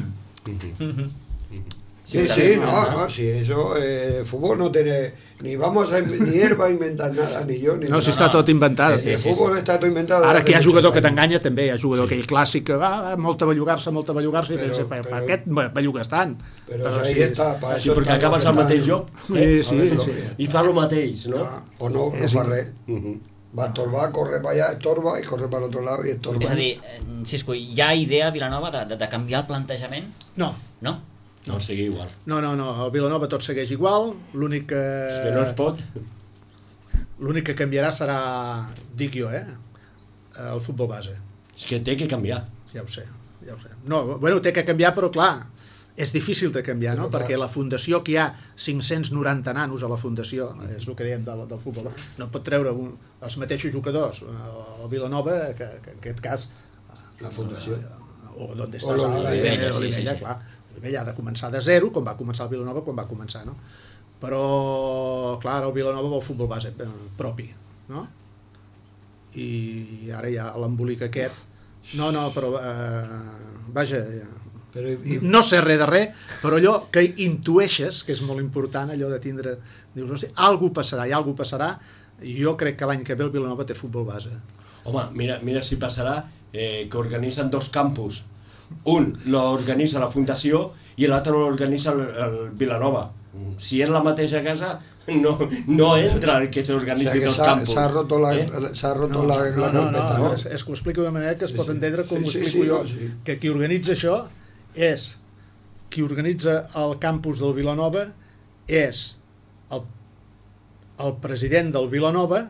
S3: Sí, sí, no, no, si eso, eh, fútbol no tiene, ni vamos a, in- ni él va a inventar nada, ni yo, ni
S2: No, si
S3: nada.
S2: està tot inventat.
S3: El, el fútbol está todo inventado.
S2: Ara
S3: desde
S2: que hi ha
S3: hace
S2: jugador
S3: muchos
S2: que
S3: años.
S2: t'enganya també, hi ha jugador aquell clàssic que va, va molta bellugar-se, molta bellugar-se, i
S3: Però-
S2: pensa, per, per
S3: però-
S2: aquest bellugues tant.
S3: Però ahí està, para
S4: Sí,
S3: eso
S4: perquè
S3: está
S4: acabes al
S3: concentrado.
S4: mateix lloc
S2: Sí, sí,
S4: eh?
S2: sí.
S4: I fa el mateix, no?
S3: Ah, o no, no fa res. Va a estorbar, corre para allá, estorba y corre para el otro lado y estorba.
S1: És a dir, eh, Cisco, hi ha idea a Vilanova de, de, de canviar el plantejament?
S2: No,
S1: No?
S4: No, sigui igual.
S2: no, no, no, el Vilanova tot segueix igual, l'únic que...
S4: És que no es pot.
S2: L'únic que canviarà serà, dic jo, eh, el futbol base.
S4: És que té que canviar.
S2: Ja ho sé, ja ho sé. No, bueno, té que canviar, però clar, és difícil de canviar, no?
S3: Però,
S2: Perquè
S3: clar.
S2: la fundació, que hi ha cinc-cents noranta nanos a la fundació, és el que dèiem del, del futbol, no pot treure un, els mateixos jugadors. El Vilanova, que, que en aquest cas...
S3: La fundació.
S2: O d'on estàs,
S3: O l'Olivella,
S2: l'Olivella,
S1: sí,
S2: l'Olivella,
S1: sí, sí.
S2: clar. L'Olivella ha de començar de zero, com va començar el Vilanova, quan va començar, no? Però, clar, el Vilanova vol futbol base eh, propi, no? I ara hi ha l'embolic aquest, No, no, però... Eh, vaja,
S3: Però, i...
S2: no sé res de res, però allò que intueixes, que és molt important, allò de tindre... Dius, hosti, algú passarà, i algú passarà, i jo crec que l'any que ve el Vilanova té futbol base.
S4: Home, mira, mira si passarà eh, que organitzen dos campus. Un l'organitza la Fundació i l'altre l'organitza el, el Vilanova. Si és la mateixa casa, no, no entra el que s'organitzi
S3: o sea,
S4: dos campus.
S3: S'ha roto la,
S4: eh?
S3: s'ha roto
S2: No,
S3: la,
S2: no,
S3: la
S2: no,
S3: carpeta,
S2: no,
S3: no?
S2: és, és que ho explico de manera que es
S3: Sí,
S2: pot
S3: sí.
S2: entendre com
S3: Sí,
S2: ho
S3: sí,
S2: explico
S3: sí,
S2: jo,
S3: no, sí.
S2: que qui organitza això és, qui organitza el campus del Vilanova és el, el president del Vilanova,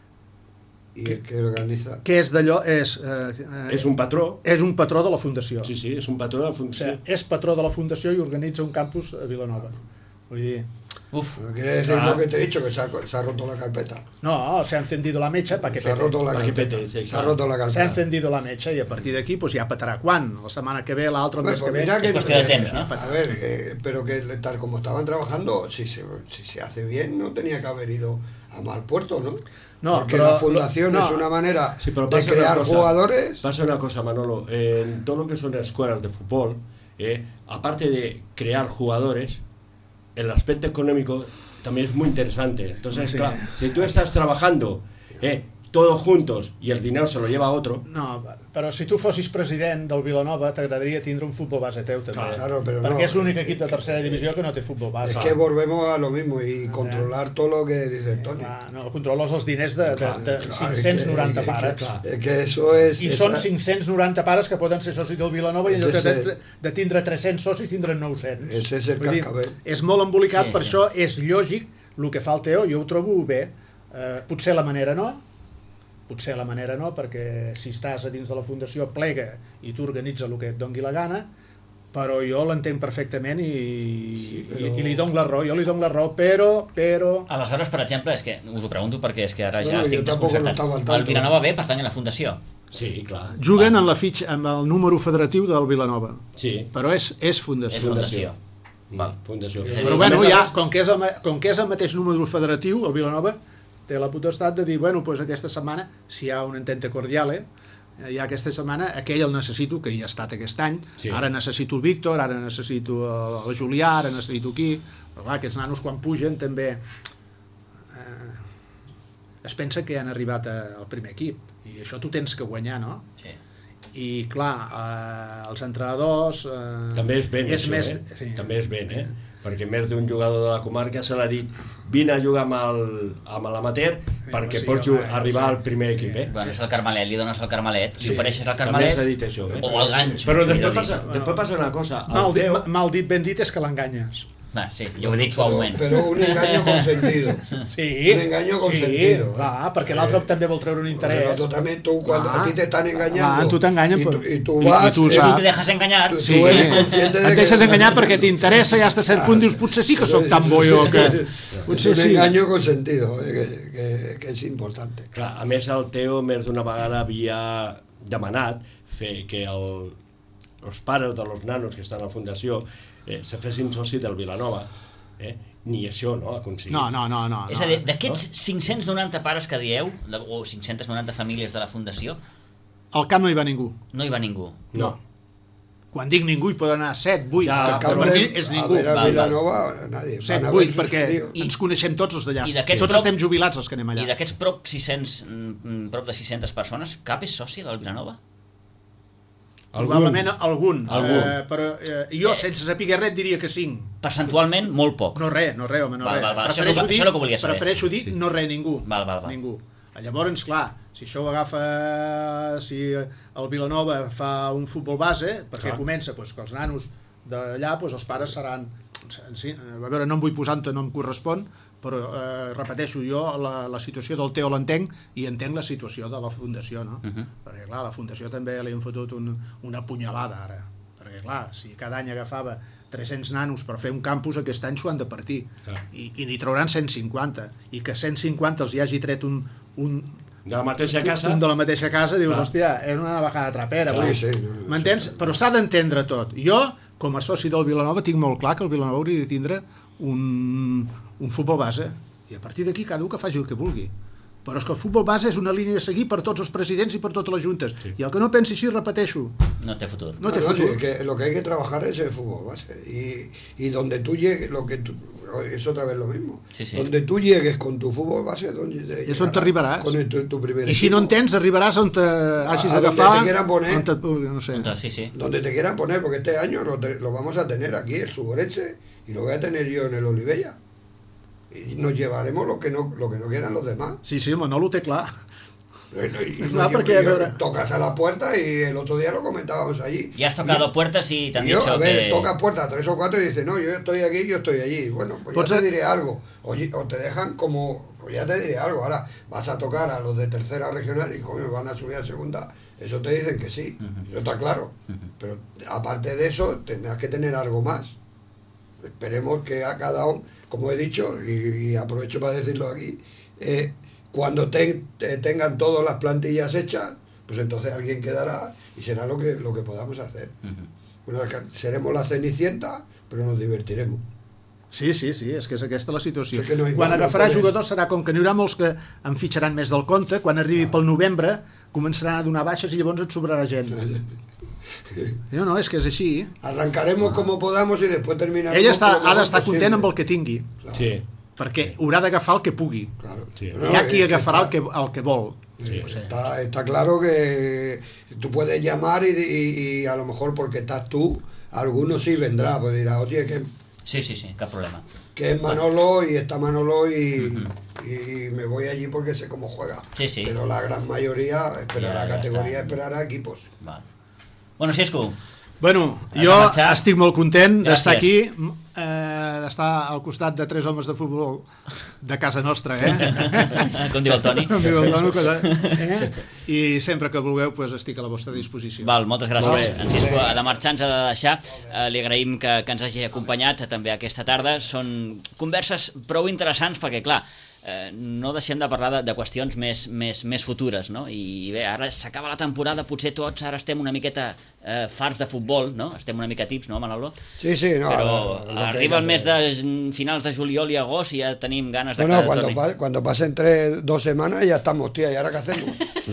S3: I el que organitza...
S2: que és d'allò, és, eh, eh,
S4: És un patró.
S2: és un patró de la Fundació.
S4: Sí, sí, és un patró de la
S2: O
S4: Fundació.
S2: sigui, és patró de la Fundació i organitza un campus a Vilanova. Vull dir,
S1: Uf,
S3: No quiere decir
S4: Ah.
S3: lo que te he dicho, que se ha, se ha roto la carpeta.
S2: no, se ha encendido la mecha para que
S3: Se ha
S2: pete.
S3: roto la
S4: Pa' que
S3: carpeta.
S4: pete, sí,
S3: Se ha
S4: claro.
S3: roto la
S2: Se ha
S3: carpeta.
S2: encendido la mecha i a partir d'aquí pues, ja petarà quan? La setmana que ve, l'altra, el
S3: Pues,
S2: mes que
S3: pues
S2: ve.
S3: mira que,
S1: Es cuestión de
S3: eh,
S1: temps, ¿no?
S3: A ver, eh, pero que tal como estaban trabajando, si se, si se hace bien, no tenía que haber ido a mal puerto, ¿no?
S2: No,
S3: Porque
S2: pero
S3: la fundación
S2: lo- no.
S3: es una manera
S4: Sí, pero
S3: de
S4: pasa
S3: crear
S4: una cosa,
S3: jugadores.
S4: Pasa una cosa, Manolo. Eh, en todo lo que son escuelas de fútbol, eh, aparte de crear jugadores, el aspecto económico también es muy interesante. Entonces,
S2: Sí.
S4: claro, si tú estás trabajando eh, todos juntos y el dinero se lo lleva a otro,
S2: No, però si tu fossis president del Vilanova t'agradaria tindre un futbol base teu també,
S3: Claro, però
S2: perquè
S3: no.
S2: és l'únic equip de tercera divisió que no té futbol base.
S3: Es que volvemos a lo mismo y controlar todo lo que dice Tony.
S2: Clar, no, controles els diners de, de, de
S3: Claro,
S2: cinc-cents noranta
S3: es que-
S2: pares.
S3: es que- es que eso es...
S2: I
S3: esa-
S2: són cinc-cents noranta pares que poden ser socis del Vilanova i en
S3: Ese
S2: lloc de,
S3: és el-
S2: de, de tindre tres-cents socis tindran nou-cents.
S3: Ese és el
S2: Vull dir,
S3: cascabel.
S2: és molt embolicat,
S1: Sí,
S2: per
S1: sí.
S2: això és lògic el que fa el Teo, jo ho trobo bé. Eh, potser la manera no, potser la manera no, perquè si estàs a dins de la fundació plega i tu organitza el que et dongui la gana, però jo l'entenc perfectament i,
S3: Sí, però-
S2: i, i li dono la raó, jo li dono la raó, però, però...
S1: aleshores, per exemple, és que us ho pregunto perquè és que ara ja
S3: Bueno,
S1: estic
S3: jo tampoc no
S1: desconcertat.
S3: estava al tanto.
S1: El Vilanova B pertany a la Fundació.
S4: sí, claro.
S2: Juguen en la fitxa, amb el número federatiu del Vilanova,
S4: Sí,
S2: però és, és fundació.
S1: És Fundació. Val.
S4: Fundació.
S1: És a dir,
S2: Però bueno,
S4: A més a
S2: ja,
S4: més-
S2: com que, és el, ma- com que és el mateix número federatiu, el Vilanova té la potestat de dir, bueno, pues aquesta setmana, si hi ha un entente cordiale, eh, ja aquesta setmana, aquell el necessito, que hi ha estat aquest any,
S4: Sí.
S2: ara necessito el Víctor, ara necessito el, el Julià, ara necessito aquí, però clar, aquests nanos quan pugen també eh, es pensa que han arribat a, al primer equip, i això tu tens que guanyar, no?
S1: Sí.
S2: I clar, eh, els entrenadors... Eh,
S4: També és ben,
S2: és
S4: això,
S2: més,
S4: eh?
S2: sí.
S4: També és ben, eh? Perquè més d'un jugador de la comarca se l'ha dit vine a jugar amb el, amb l'amateur perquè
S2: sí,
S4: pots
S2: home,
S4: ju- arribar
S2: sí.
S4: al primer equip, eh?
S1: Bueno, és el Carmelet, li dones el Carmelet, li
S4: Sí,
S1: ofereixes el
S4: també
S1: Carmelet
S4: s'ha dit això, eh?
S1: o el ganxo.
S4: Però
S1: millor
S4: després
S1: dit.
S4: passa, després passa una cosa. El
S2: Mal dit,
S4: Teo,
S2: mal dit, ben dit és que l'enganyes.
S1: Va, sí, jo ho he dit suaument.
S3: Pero un engaño consentido.
S2: Sí,
S3: Un engaño con
S2: sí,
S3: sentido.
S2: clar, perquè
S3: Sí.
S2: l'altre també vol treure un
S3: El
S2: interès.
S3: otro también, tú, cuando
S2: Ah,
S3: a ti te están engañando
S2: ah, tú te engañan,
S3: y,
S2: pues.
S3: tú, y tú
S2: Y- y
S3: vas...
S2: tú
S3: eh,
S1: I tu
S2: saps.
S1: te dejas enganyar.
S3: Tu-
S2: Sí,
S3: tu eres consciente de
S2: et
S3: que-
S2: deixes enganyar perquè t'interessa i hasta cert punt dius potser sí que sóc tan bo jo que...
S3: es
S2: Potser
S3: un
S2: sí.
S3: engaño con sentido, eh, que, que, que es importante.
S4: clar, a més el Teo més d'una vegada havia demanat fer que el, els pares de los nanos que estan a la fundació eh, se fessin soci del Vilanova. Eh? Ni això no ha aconseguit.
S2: No, no, no, no.
S1: És a dir, d'aquests cinc-cents noranta pares que dieu, de- o cinc-centes noranta famílies de la Fundació,
S2: Al camp no hi va ningú.
S1: no hi va ningú.
S4: No.
S2: Quan dic ningú hi poden anar set, vuit,
S4: Ja,
S2: que
S3: Al
S2: per mi
S3: camp,
S2: és
S3: a
S2: ningú.
S3: ver a
S1: Val,
S3: Vilanova, nadie.
S2: set,
S3: Van a
S2: vuit,
S3: ver sus
S2: perquè
S3: críos.
S1: I-
S2: ens coneixem tots els d'allà.
S1: i d'aquests
S2: Tots
S1: prop-
S2: estem jubilats els que anem allà.
S1: I d'aquests prop sis-cents, mm, prop de sis-centes persones, cap és soci del Vilanova?
S2: Probablement algun,
S4: Algun.
S2: Eh, però eh, jo sense saber res et diria que cinc.
S1: Percentualment, molt poc.
S2: No res, no res, home, no
S1: Val,
S2: res.
S1: val, val. Això és el
S2: Prefereixo
S1: que-
S2: dir,
S1: això és el que volia saber.
S2: prefereixo dir no res, ningú.
S1: Val, val, val.
S2: Ningú. Llavors, clar, si això ho agafa, si el Vilanova fa un futbol base, perquè
S4: Clar.
S2: comença doncs, que els nanos d'allà, doncs, els pares seran... Sí, a veure, no em vull posar on no em correspon, però eh, repeteixo, jo la, la situació del Teo l'entenc i entenc la situació de la Fundació, no?
S1: Uh -huh.
S2: Perquè, clar, a la Fundació també li han fotut un, una punyalada, ara. Perquè, clar, si cada any agafava tres-cents nanos per fer un campus, aquest any s'ho han de partir.
S4: Clar.
S2: I, i n'hi trauran cent cinquanta. I que cent cinquanta els hi hagi tret un, un,
S4: De la mateixa casa,
S2: un de la mateixa casa, dius,
S4: Clar.
S2: hòstia, és una navegada trapera.
S3: Clar,
S2: vull dir,
S3: sí, no, no,
S2: m'entens? Però s'ha d'entendre tot. Jo, com a soci del Vilanova, tinc molt clar que el Vilanova hauria de tindre un, un futbol base. I a partir d'aquí cada un que faci el que vulgui. Però és que el futbol base és una línia a seguir per tots els presidents i per totes les juntes. Sí. I el que no pensi així, repeteixo.
S1: No té futur.
S2: No té
S3: no,
S2: futur.
S3: No, sí, que lo que hay que trabajar es el fútbol base. Y, y donde tú llegues, lo que tú, es otra vez lo mismo.
S1: Sí, sí.
S3: Donde tú llegues con tu fútbol base, donde te
S2: és on t'arribaràs.
S3: Con el, tu, tu primer
S2: I si no en tens, arribaràs on te hagis d'agafar.
S3: Donde te quieran poner.
S2: On te, no sé.
S1: Entonces, sí, sí.
S3: Donde te quieran poner, porque este año lo, te, lo vamos a tener aquí, el Suborense, y lo voy a tener yo en el Olivella. Y nos llevaremos lo que no, lo que no quieran los demás.
S2: Sí, sí, el Manolo ho té clar.
S3: Y, y
S2: Clar,
S3: yo,
S2: perquè,
S3: yo,
S2: a veure...
S3: tocas a la puerta y el otro día lo comentábamos allí.
S1: Ya has tocado
S3: y,
S1: puertas y te han
S3: y yo,
S1: dicho
S3: a ver,
S1: que...
S3: tocas puertas tres o cuatro y dices, no, yo estoy aquí, yo estoy allí. Bueno, pues
S2: Pues
S3: ya te
S2: a...
S3: diré algo. Oye, o te dejan como, pues ya te diré algo. Ahora vas a tocar a los de tercera regional y como van a subir a segunda, eso te dicen que sí, uh-huh. Eso está claro. Uh-huh. Pero aparte de eso, tendrás que tener algo más. Esperemos que a cada uno, como he dicho, y, y aprovecho para decirlo aquí, eh, cuando te, te tengan todas las plantillas hechas, pues entonces alguien quedará y será lo que, lo que podamos hacer. Uh-huh. Bueno, seremos la Cenicienta, però nos divertiremos.
S2: Sí, sí, sí, és que és aquesta la situació.
S3: Sí, no
S2: quan agafarà jugadors serà com que n'hi haurà molts que en fitxaran més del compte, quan arribi ah. pel novembre començaran a donar baixes i llavors et sobrarà gent. No, no, és que és així.
S3: Arrancaremos ah. como podamos y después terminaremos.
S2: Ella està, ha d'estar content amb el que tingui.
S3: Claro.
S4: Sí.
S2: Perquè haurà d'agafar el que pugui.
S3: Claro.
S2: Sí. Hi ha qui agafarà el que, el que vol.
S3: Sí, o sea. está, está claro que tú puedes llamar y, y, y a lo mejor porque estás tú, alguno sí vendrá, pues dirá, oye, que...
S1: Sí, sí, sí, cap problema.
S3: Que es Manolo y está Manolo y, uh-huh. y me voy allí porque sé cómo juega.
S1: Sí, sí.
S3: Pero la gran mayoría esperará
S1: ja, ja
S3: categoría,
S1: està.
S3: esperarà equipos.
S1: Val. Bueno, Xisco.
S2: Bueno, jo estic molt content d'estar aquí, eh, d'estar al costat de tres homes de futbol de casa nostra, eh?
S1: Com diu el Toni.
S2: Com diu el Toni, eh? I sempre que vulgueu pues, estic a la vostra disposició.
S1: Val, moltes gràcies. En Xisco ha de marxar, ens ha de deixar. Eh, li agraïm que, que ens hagi acompanyat també aquesta tarda. Són converses prou interessants perquè, clar, eh, no deixem de parlar de, de qüestions més, més, més futures, no? I bé, ara s'acaba la temporada, potser tots ara estem una miqueta eh, farts de futbol, no? Estem una mica tips, no, Manolo?
S3: Sí, sí, no.
S1: Però
S3: no, no
S1: arriba el mes de finals de juliol i agost i ja tenim ganes de
S3: no, no,
S1: que
S3: cuando,
S1: torni.
S3: pa, cuando pasen tres, dos semanas ya estamos, tía, ¿y ahora qué hacemos?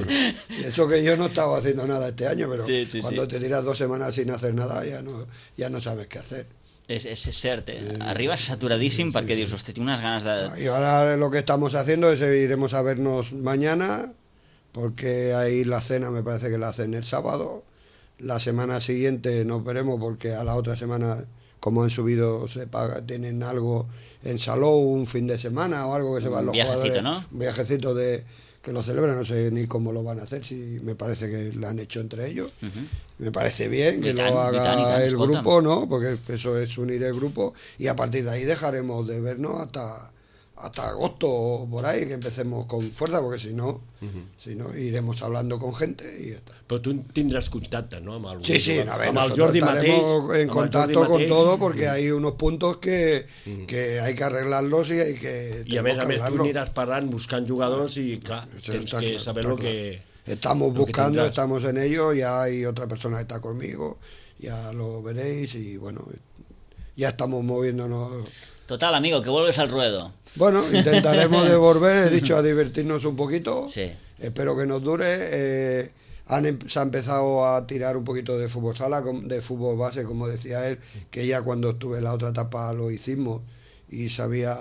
S3: Y eso que yo no estaba haciendo nada este año, pero
S1: sí, sí,
S3: cuando
S1: sí.
S3: te tiras dos semanas sin hacer nada ya no, ya no sabes qué hacer.
S1: És, és cert, eh? Arribes saturadíssim sí, perquè sí, dius, hosti, tinc unes ganes de...
S3: Y ahora lo que estamos haciendo es iremos a vernos mañana, porque ahí la cena me parece que la hacen el sábado. La semana siguiente nos veremos porque a la otra semana, como han subido, se paga, tienen algo en Salou, un fin de semana o algo que se van los
S1: viajecito,
S3: jugadores.
S1: ¿no?
S3: Un viajecito de... que lo celebran, no sé ni cómo lo van a hacer, si me parece que lo han hecho entre ellos. Uh-huh. Me parece bien que
S1: tan,
S3: lo haga
S1: tan, tan,
S3: el
S1: escolta'm.
S3: grupo, ¿no? Porque eso es unir el grupo y a partir de ahí dejaremos de vernos hasta hasta agosto o por ahí, que empecemos con fuerza, porque si no, uh-huh. si no iremos hablando con gente y ya está.
S4: Però tu tindràs contacte, ¿no? Amb algú,
S3: Sí, sí, a ver,
S4: amb el
S3: nosotros
S4: Jordi
S3: estaremos
S4: mateix,
S3: en contacto con todo porque
S4: uh-huh.
S3: hay unos puntos que, uh-huh. que hay que arreglarlos y hay que...
S4: I a més a més tu aniràs parlant, buscant jugadors i clar,
S3: Eso
S4: tens
S3: está
S4: que
S3: claro,
S4: saber
S3: está
S4: lo
S3: claro.
S4: que...
S3: Estamos
S4: lo
S3: buscando,
S4: que
S3: estamos en ello, ya hay otra persona que está conmigo, ya lo veréis y bueno, ya estamos moviéndonos.
S1: Total, amigo, que vuelves al ruedo.
S3: Bueno, intentaremos de volver, he dicho, a divertirnos un poquito,
S1: Sí.
S3: espero que nos dure. Eh, han, em- se ha empezado a tirar un poquito de fútbol sala, com- de fútbol base, como decía él, que ya cuando estuve en la otra etapa lo hicimos y sabía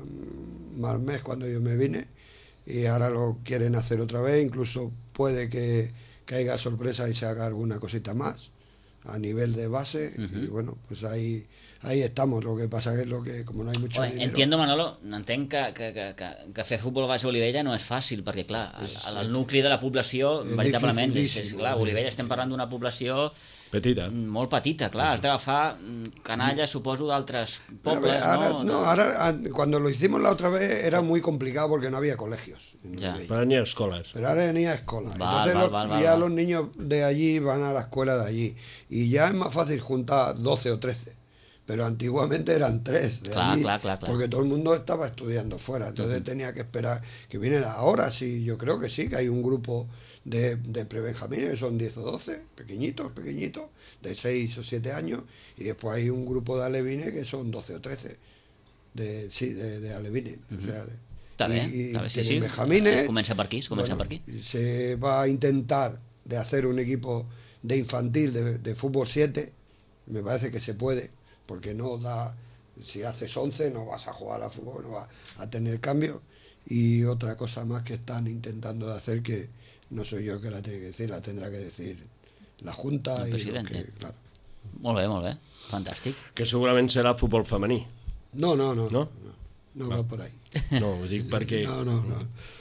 S3: mm, más mes cuando yo me vine y ahora lo quieren hacer otra vez, incluso puede que, que haya sorpresa y se haga alguna cosita más a nivel de base. Uh-huh. Y bueno, pues ahí ahí estamos. Lo que pasa que es lo que, como no hay mucho
S1: Oye,
S3: dinero...
S1: entiendo, Manolo, entenc que, que, que, que, que fer futbol base a Olivella no és fàcil, perquè clar, el, el nucli de la població,
S3: és
S1: veritablement, és, és
S3: dificilíssim.
S1: clar, a Olivella estem parlant d'una població
S4: Petita.
S1: molt petita, clar, has d'agafar canalla, suposo, d'altres pobles,
S3: ahora,
S1: no?
S3: no, ahora cuando lo hicimos la otra vez era muy complicado porque no había colegios.
S1: Ya.
S4: Però n'hi ha escoles.
S3: Pero ahora venía a escuela.
S1: Val,
S3: Entonces
S1: val,
S3: los-
S1: val, val,
S3: ya
S1: val.
S3: los niños de allí van a la escuela de allí. Y ya es más fácil juntar doce o trece. Pero antiguamente eran tres de
S1: Clar,
S3: allí,
S1: clar, clar, clar.
S3: porque todo el mundo estaba estudiando fuera. Entonces tenía que esperar que viniera. Ahora sí, yo creo que sí, que hay un grupo de, de prebenjamines, que son diez o doce, pequeñitos, pequeñitos, de seis o siete años. Y después hay un grupo de alevines que son doce o trece. De, sí, de, de alevines. O sea, de-
S1: Está bé,
S3: y,
S1: está bé, sí,
S3: tienen
S1: sí.
S3: Benjamines.
S1: Es comença per aquí, es comença
S3: Bueno,
S1: per aquí.
S3: Se va a intentar de hacer un equipo de infantil de, de fútbol siete, me parece que se puede, porque no da, si haces once no vas a jugar a fútbol, no vas a tener cambio. Y otra cosa más que están intentando de hacer, que no soy yo que la tenga que decir, la tendrá que decir la Junta.
S1: El
S3: y
S1: presidente.
S3: lo que, claro.
S1: Molt bé, molt bé. Fantàstic.
S4: Que segurament serà futbol femení.
S3: No, no, no,
S4: No?
S3: no, no, no va por ahí.
S4: No, ho dic perquè...
S3: No, no, no.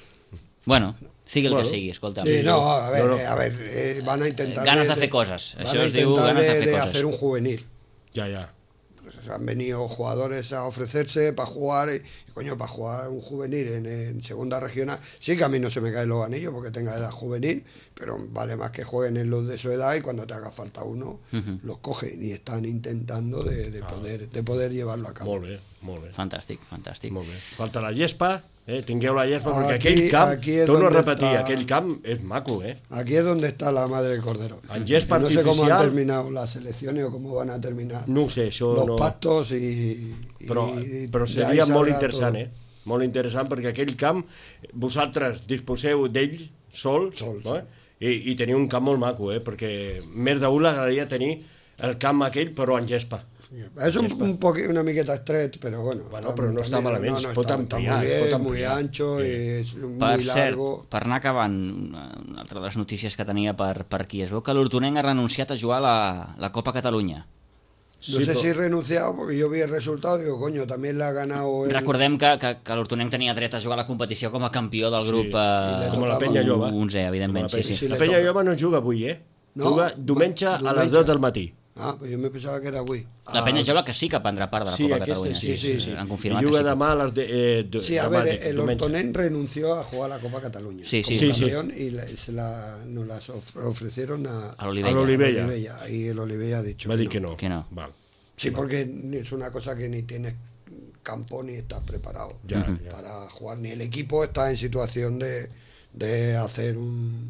S1: Bueno, sigui el
S4: Bueno.
S1: que sigui, escolta.
S3: Sí, no, a ver,
S4: No, no.
S3: eh, a ver, eh, van a intentar...
S1: Ganas de hacer cosas.
S3: Van
S1: Això
S3: a
S1: es diu
S3: intentar
S1: ganas de
S3: de,
S1: hacer
S3: de
S1: cosas.
S3: hacer un juvenil.
S4: Ja, ja.
S3: Pues han venido jugadores a ofrecerse para jugar, y, y, coño, para jugar un juvenil en, en segunda regional. Sí que a mí no se me caen los anillos porque tenga edad juvenil, pero vale más que jueguen en los de su edad y cuando te haga falta uno,
S1: Ujú.
S3: los cogen y están intentando de, de, poder, de poder llevarlo a cabo.
S4: Molt bé, molt bé.
S1: Fantàstic, fantàstic.
S4: Molt bé. Falta la gespa, eh? Tingueu la gespa, perquè
S3: Aquí-
S4: aquell camp,
S3: aquí és
S4: torno a
S3: donde
S4: repetir,
S3: està-
S4: aquell camp és maco, eh?
S3: Aquí es donde está la madre del cordero.
S4: En gespa
S3: No sé cómo han
S4: artificial-
S3: terminado las elecciones o cómo van a terminar
S4: No ho sé, això
S3: los
S4: no...
S3: pactos y, y-
S4: Però,
S3: y
S4: però
S3: de ahí
S4: seria molt
S3: saldrá
S4: interessant,
S3: todo.
S4: eh? Molt interessant, perquè aquell camp, vosaltres disposeu d'ell sol,
S3: Sol,
S4: no?
S3: sí.
S4: I, i teniu un camp molt maco, eh? Perquè més d'un l'agradaria tenir el camp aquell, però en gespa.
S3: Es un, un poqui- una miqueta estret, pero bueno.
S4: Bueno, pero no está
S3: también-
S4: malament, es pot
S3: está- está
S4: ampliar,
S3: muy
S4: es pot
S3: bien, muy
S4: ampliar.
S3: ancho,
S4: Sí.
S3: y es muy
S1: Per cert,
S3: largo.
S1: per anar acabant, una una altra de les notícies que tenia per, per aquí. Es veu que l'Hortonenc ha renunciat a jugar a la, la Copa Catalunya.
S3: No
S4: Sí,
S3: sé
S4: però-
S3: si he renunciado porque yo vi el resultado y digo, coño, también le ha ganado el...
S1: Recordem que, que, que l'Hortonenc tenia dret a jugar a la competició com a campió del grup
S4: Sí,
S1: eh,
S3: com la
S4: Penya Jove.
S1: onzè, evidentment, sí, sí.
S3: Sí,
S4: La
S3: le
S4: Penya
S3: toca.
S4: Jove no juga avui, eh?
S3: No,
S4: juga diumenge a les
S3: diumenge.
S4: dues del matí.
S3: Ah, pues yo me pensaba que era Wii.
S1: La Penya Jove que sí que prendrà part de la
S4: Sí,
S1: Copa
S4: aquesta
S1: Catalunya.
S4: sí,
S3: sí, sí.
S1: Han
S4: I
S1: confirmat
S4: juga
S1: que sí.
S4: demà a les... De, eh, du-
S3: Sí, a
S4: demà,
S3: ver,
S4: dic,
S3: el
S4: diumenge.
S3: Hortonenc renunció a jugar la Copa Cataluña.
S1: Sí, sí.
S3: Como
S4: Sí, sí.
S3: campeón, y la- se la, nos las of- ofrecieron a,
S1: A l'Olivella.
S4: A l'Olivella.
S3: a Olivella, y el Olivella ha dicho
S4: Va
S3: que
S4: dir
S3: no.
S4: que no.
S1: Que no.
S4: Val.
S3: Sí, porque es una cosa que ni tienes campo ni estás preparado
S4: Ya, Ujú. ya.
S3: para jugar, ni el equipo está en situación de, de hacer un...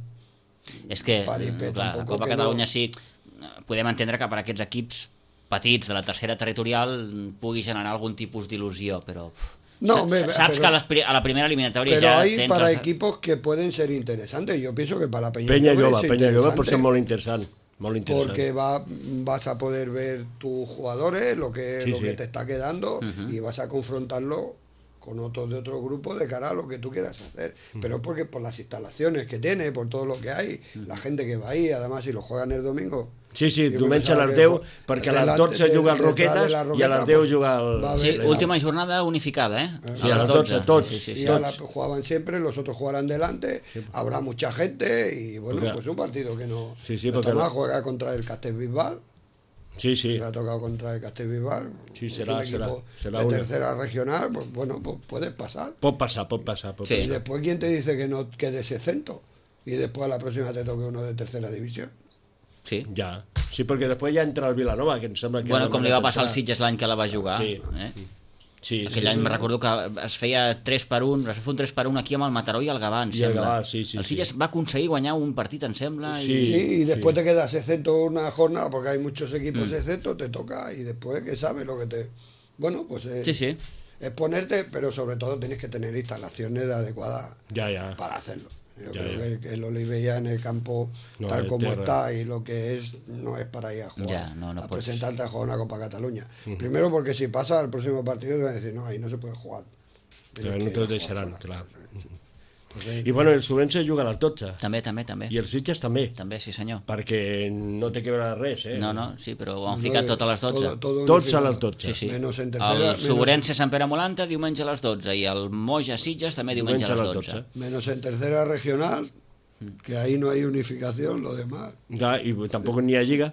S1: És que
S3: Paripé,
S1: eh, clar, la
S3: tampoco
S1: Copa
S3: que
S1: Catalunya
S3: no.
S1: sí, podem entendre que per aquests equips petits de la tercera territorial pugui generar algun tipus d'il·lusió, però uf,
S3: No,
S1: sa-
S3: hombre,
S1: sa- saps
S3: pero-
S1: que a, les, pri- a la primera eliminatòria
S3: Pero
S1: ja
S3: hay
S1: tens...
S3: para
S1: les-
S3: equipos que pueden ser interesantes. Yo pienso que para Peña,
S4: Penya
S3: Jove
S4: Jove,
S3: es
S4: Penya Jove pot ser
S3: interesante,
S4: molt interessant. Molt interessant.
S3: porque va, vas a poder ver tus jugadores, lo que,
S4: Sí,
S3: lo
S4: sí.
S3: que te está quedando,
S1: Ujú.
S3: y vas a confrontarlo con otros de otro grupo de cara a lo que tú quieras hacer. Pero es porque por las instalaciones que tiene, por todo lo que hay, la gente que va ahí, además si lo juegan el domingo.
S4: Sí, sí,
S3: jo
S4: diumenge a
S3: pensava
S4: les
S3: que
S4: deu, perquè a les
S3: delante-
S4: dotze juga el
S3: detrás de
S4: Roquetes
S3: la
S4: i a
S3: Roqueta,
S4: les deu
S3: pues,
S4: juga el...
S3: va a
S1: Sí,
S3: haver-
S1: última jornada unificada, eh?
S4: Sí, a les dotze, tots.
S1: Sí, sí, sí.
S3: Y
S1: sí.
S3: ahora pues, jugaban siempre, los otros jugarán delante, habrá mucha gente y bueno,
S4: Porque-
S3: pues un partido que no...
S4: Sí, sí,
S3: no
S4: porque
S3: está mal,
S4: la-
S3: juega contra el Castellbisbal,
S4: Sí, sí.
S3: le ha tocado contra el Castellbisbal,
S4: Sí,
S3: es
S4: será-
S3: un equipo
S4: será- será
S3: de
S4: una.
S3: tercera regional, pues bueno, pues puedes pasar.
S4: Pot passar, pot passar. Pot
S1: Sí.
S3: Y
S4: passar.
S3: después, ¿quién te dice que no quedes exento? Y después a la próxima te toque uno de tercera división.
S1: Sí.
S4: Ja. Sí, perquè després ja entra el Vilanova, que em sembla que...
S1: Bueno, com li va passar al
S4: sí.
S1: Sitges l'any que la va jugar.
S4: Sí.
S1: Eh?
S4: Sí,
S1: Aquell
S4: sí,
S1: any
S4: sí.
S1: me recordo que es feia tres per un, es va fer un tres per un aquí amb el Mataró i el Gavà, em
S4: I el
S1: sembla.
S4: Gavà, sí, sí,
S1: el
S4: sí.
S1: Sitges va aconseguir guanyar un partit, em sembla,
S4: Sí.
S3: Sí,
S1: i...
S3: y después te quedas exento una jornada porque hay muchos equipos exentos, te toca y después que sabes lo que te... Bueno, pues es,
S1: Sí, sí.
S3: es ponerte, pero sobre todo tienes que tener instalaciones adecuadas
S4: Ja, ja.
S3: para hacerlo. Yo
S4: Ya,
S3: creo
S4: ya.
S3: que, que el Olivella en el campo,
S4: No,
S3: tal
S4: el
S3: como
S4: terra.
S3: está y lo que es, no es para ir a jugar,
S1: Ya, no, no
S3: a
S1: puedes.
S3: presentarte a jugar una Copa Cataluña. Primero porque si pasa al próximo partido te van a decir, no, ahí no se puede jugar. Tienes
S4: Clar, no
S3: que
S4: te
S3: ir a
S4: lo
S3: jugar
S4: deixaran,
S3: fuera.
S4: clar.
S3: Entonces,
S4: I bueno, el Sobrense juga a les dotze.
S1: També, també, també.
S4: I el Sitges també.
S1: També, sí senyor.
S4: Perquè no té que veure res, eh?
S1: No, no, sí, però ho han ficat tot a les dotze.
S3: todo- todo
S4: Tots a
S3: unificado.
S4: les dotze.
S1: Sí, sí.
S3: Menos en tercera,
S1: El
S3: menos-
S1: Soborense Sant Pere Molanta diumenge a les dotze i el Moja Sitges també diumenge a les dotze.
S3: Menos en tercera regional, que ahí no hay unificación, lo demás.
S4: Ja, i tampoc n'hi ha lliga.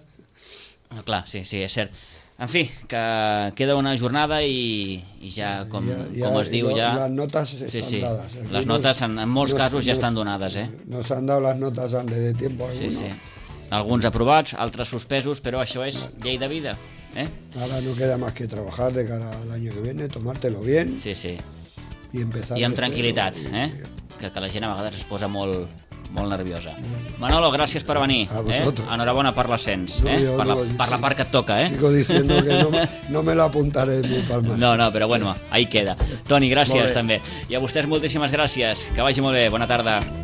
S1: Ah, clar, sí, sí, és cert. En fi, que queda una jornada i, i ja, com,
S3: Ya- ya-
S1: com es diu,
S3: lo-
S1: ja...
S3: Las notas
S1: Sí,
S3: están
S1: sí.
S3: dadas. Aquí
S1: Les
S3: nos-
S1: notes en, en molts
S3: nos-
S1: casos ja
S3: nos-
S1: estan donades, eh?
S3: Nos han dado las notas antes de tiempo
S1: Sí,
S3: algunos.
S1: sí. Alguns aprovats, altres suspesos, però això és llei de vida, eh?
S3: Ahora no queda más que trabajar de cara al año que viene, tomártelo bien
S1: Sí, sí.
S3: y empezar.
S1: I amb
S3: de cero
S1: tranquil·litat,
S3: y-
S1: eh? Que, que la gent a vegades es posa molt, molt nerviosa. Manolo, gràcies per venir.
S3: A
S1: eh?
S3: vosotros.
S1: Enhorabona per l'ascens,
S3: No,
S1: eh?
S3: yo
S1: per, la,
S3: no,
S1: per la
S3: sí.
S1: part que et toca, eh?
S3: Sigo diciendo que no, me- no me lo apuntaré en mi palmarès.
S1: No, no, però bueno, ahí queda. Toni,
S4: Molt
S1: gràcies
S4: bé.
S1: també. I a vostès moltíssimes gràcies. Que vagi molt bé. Bona tarda.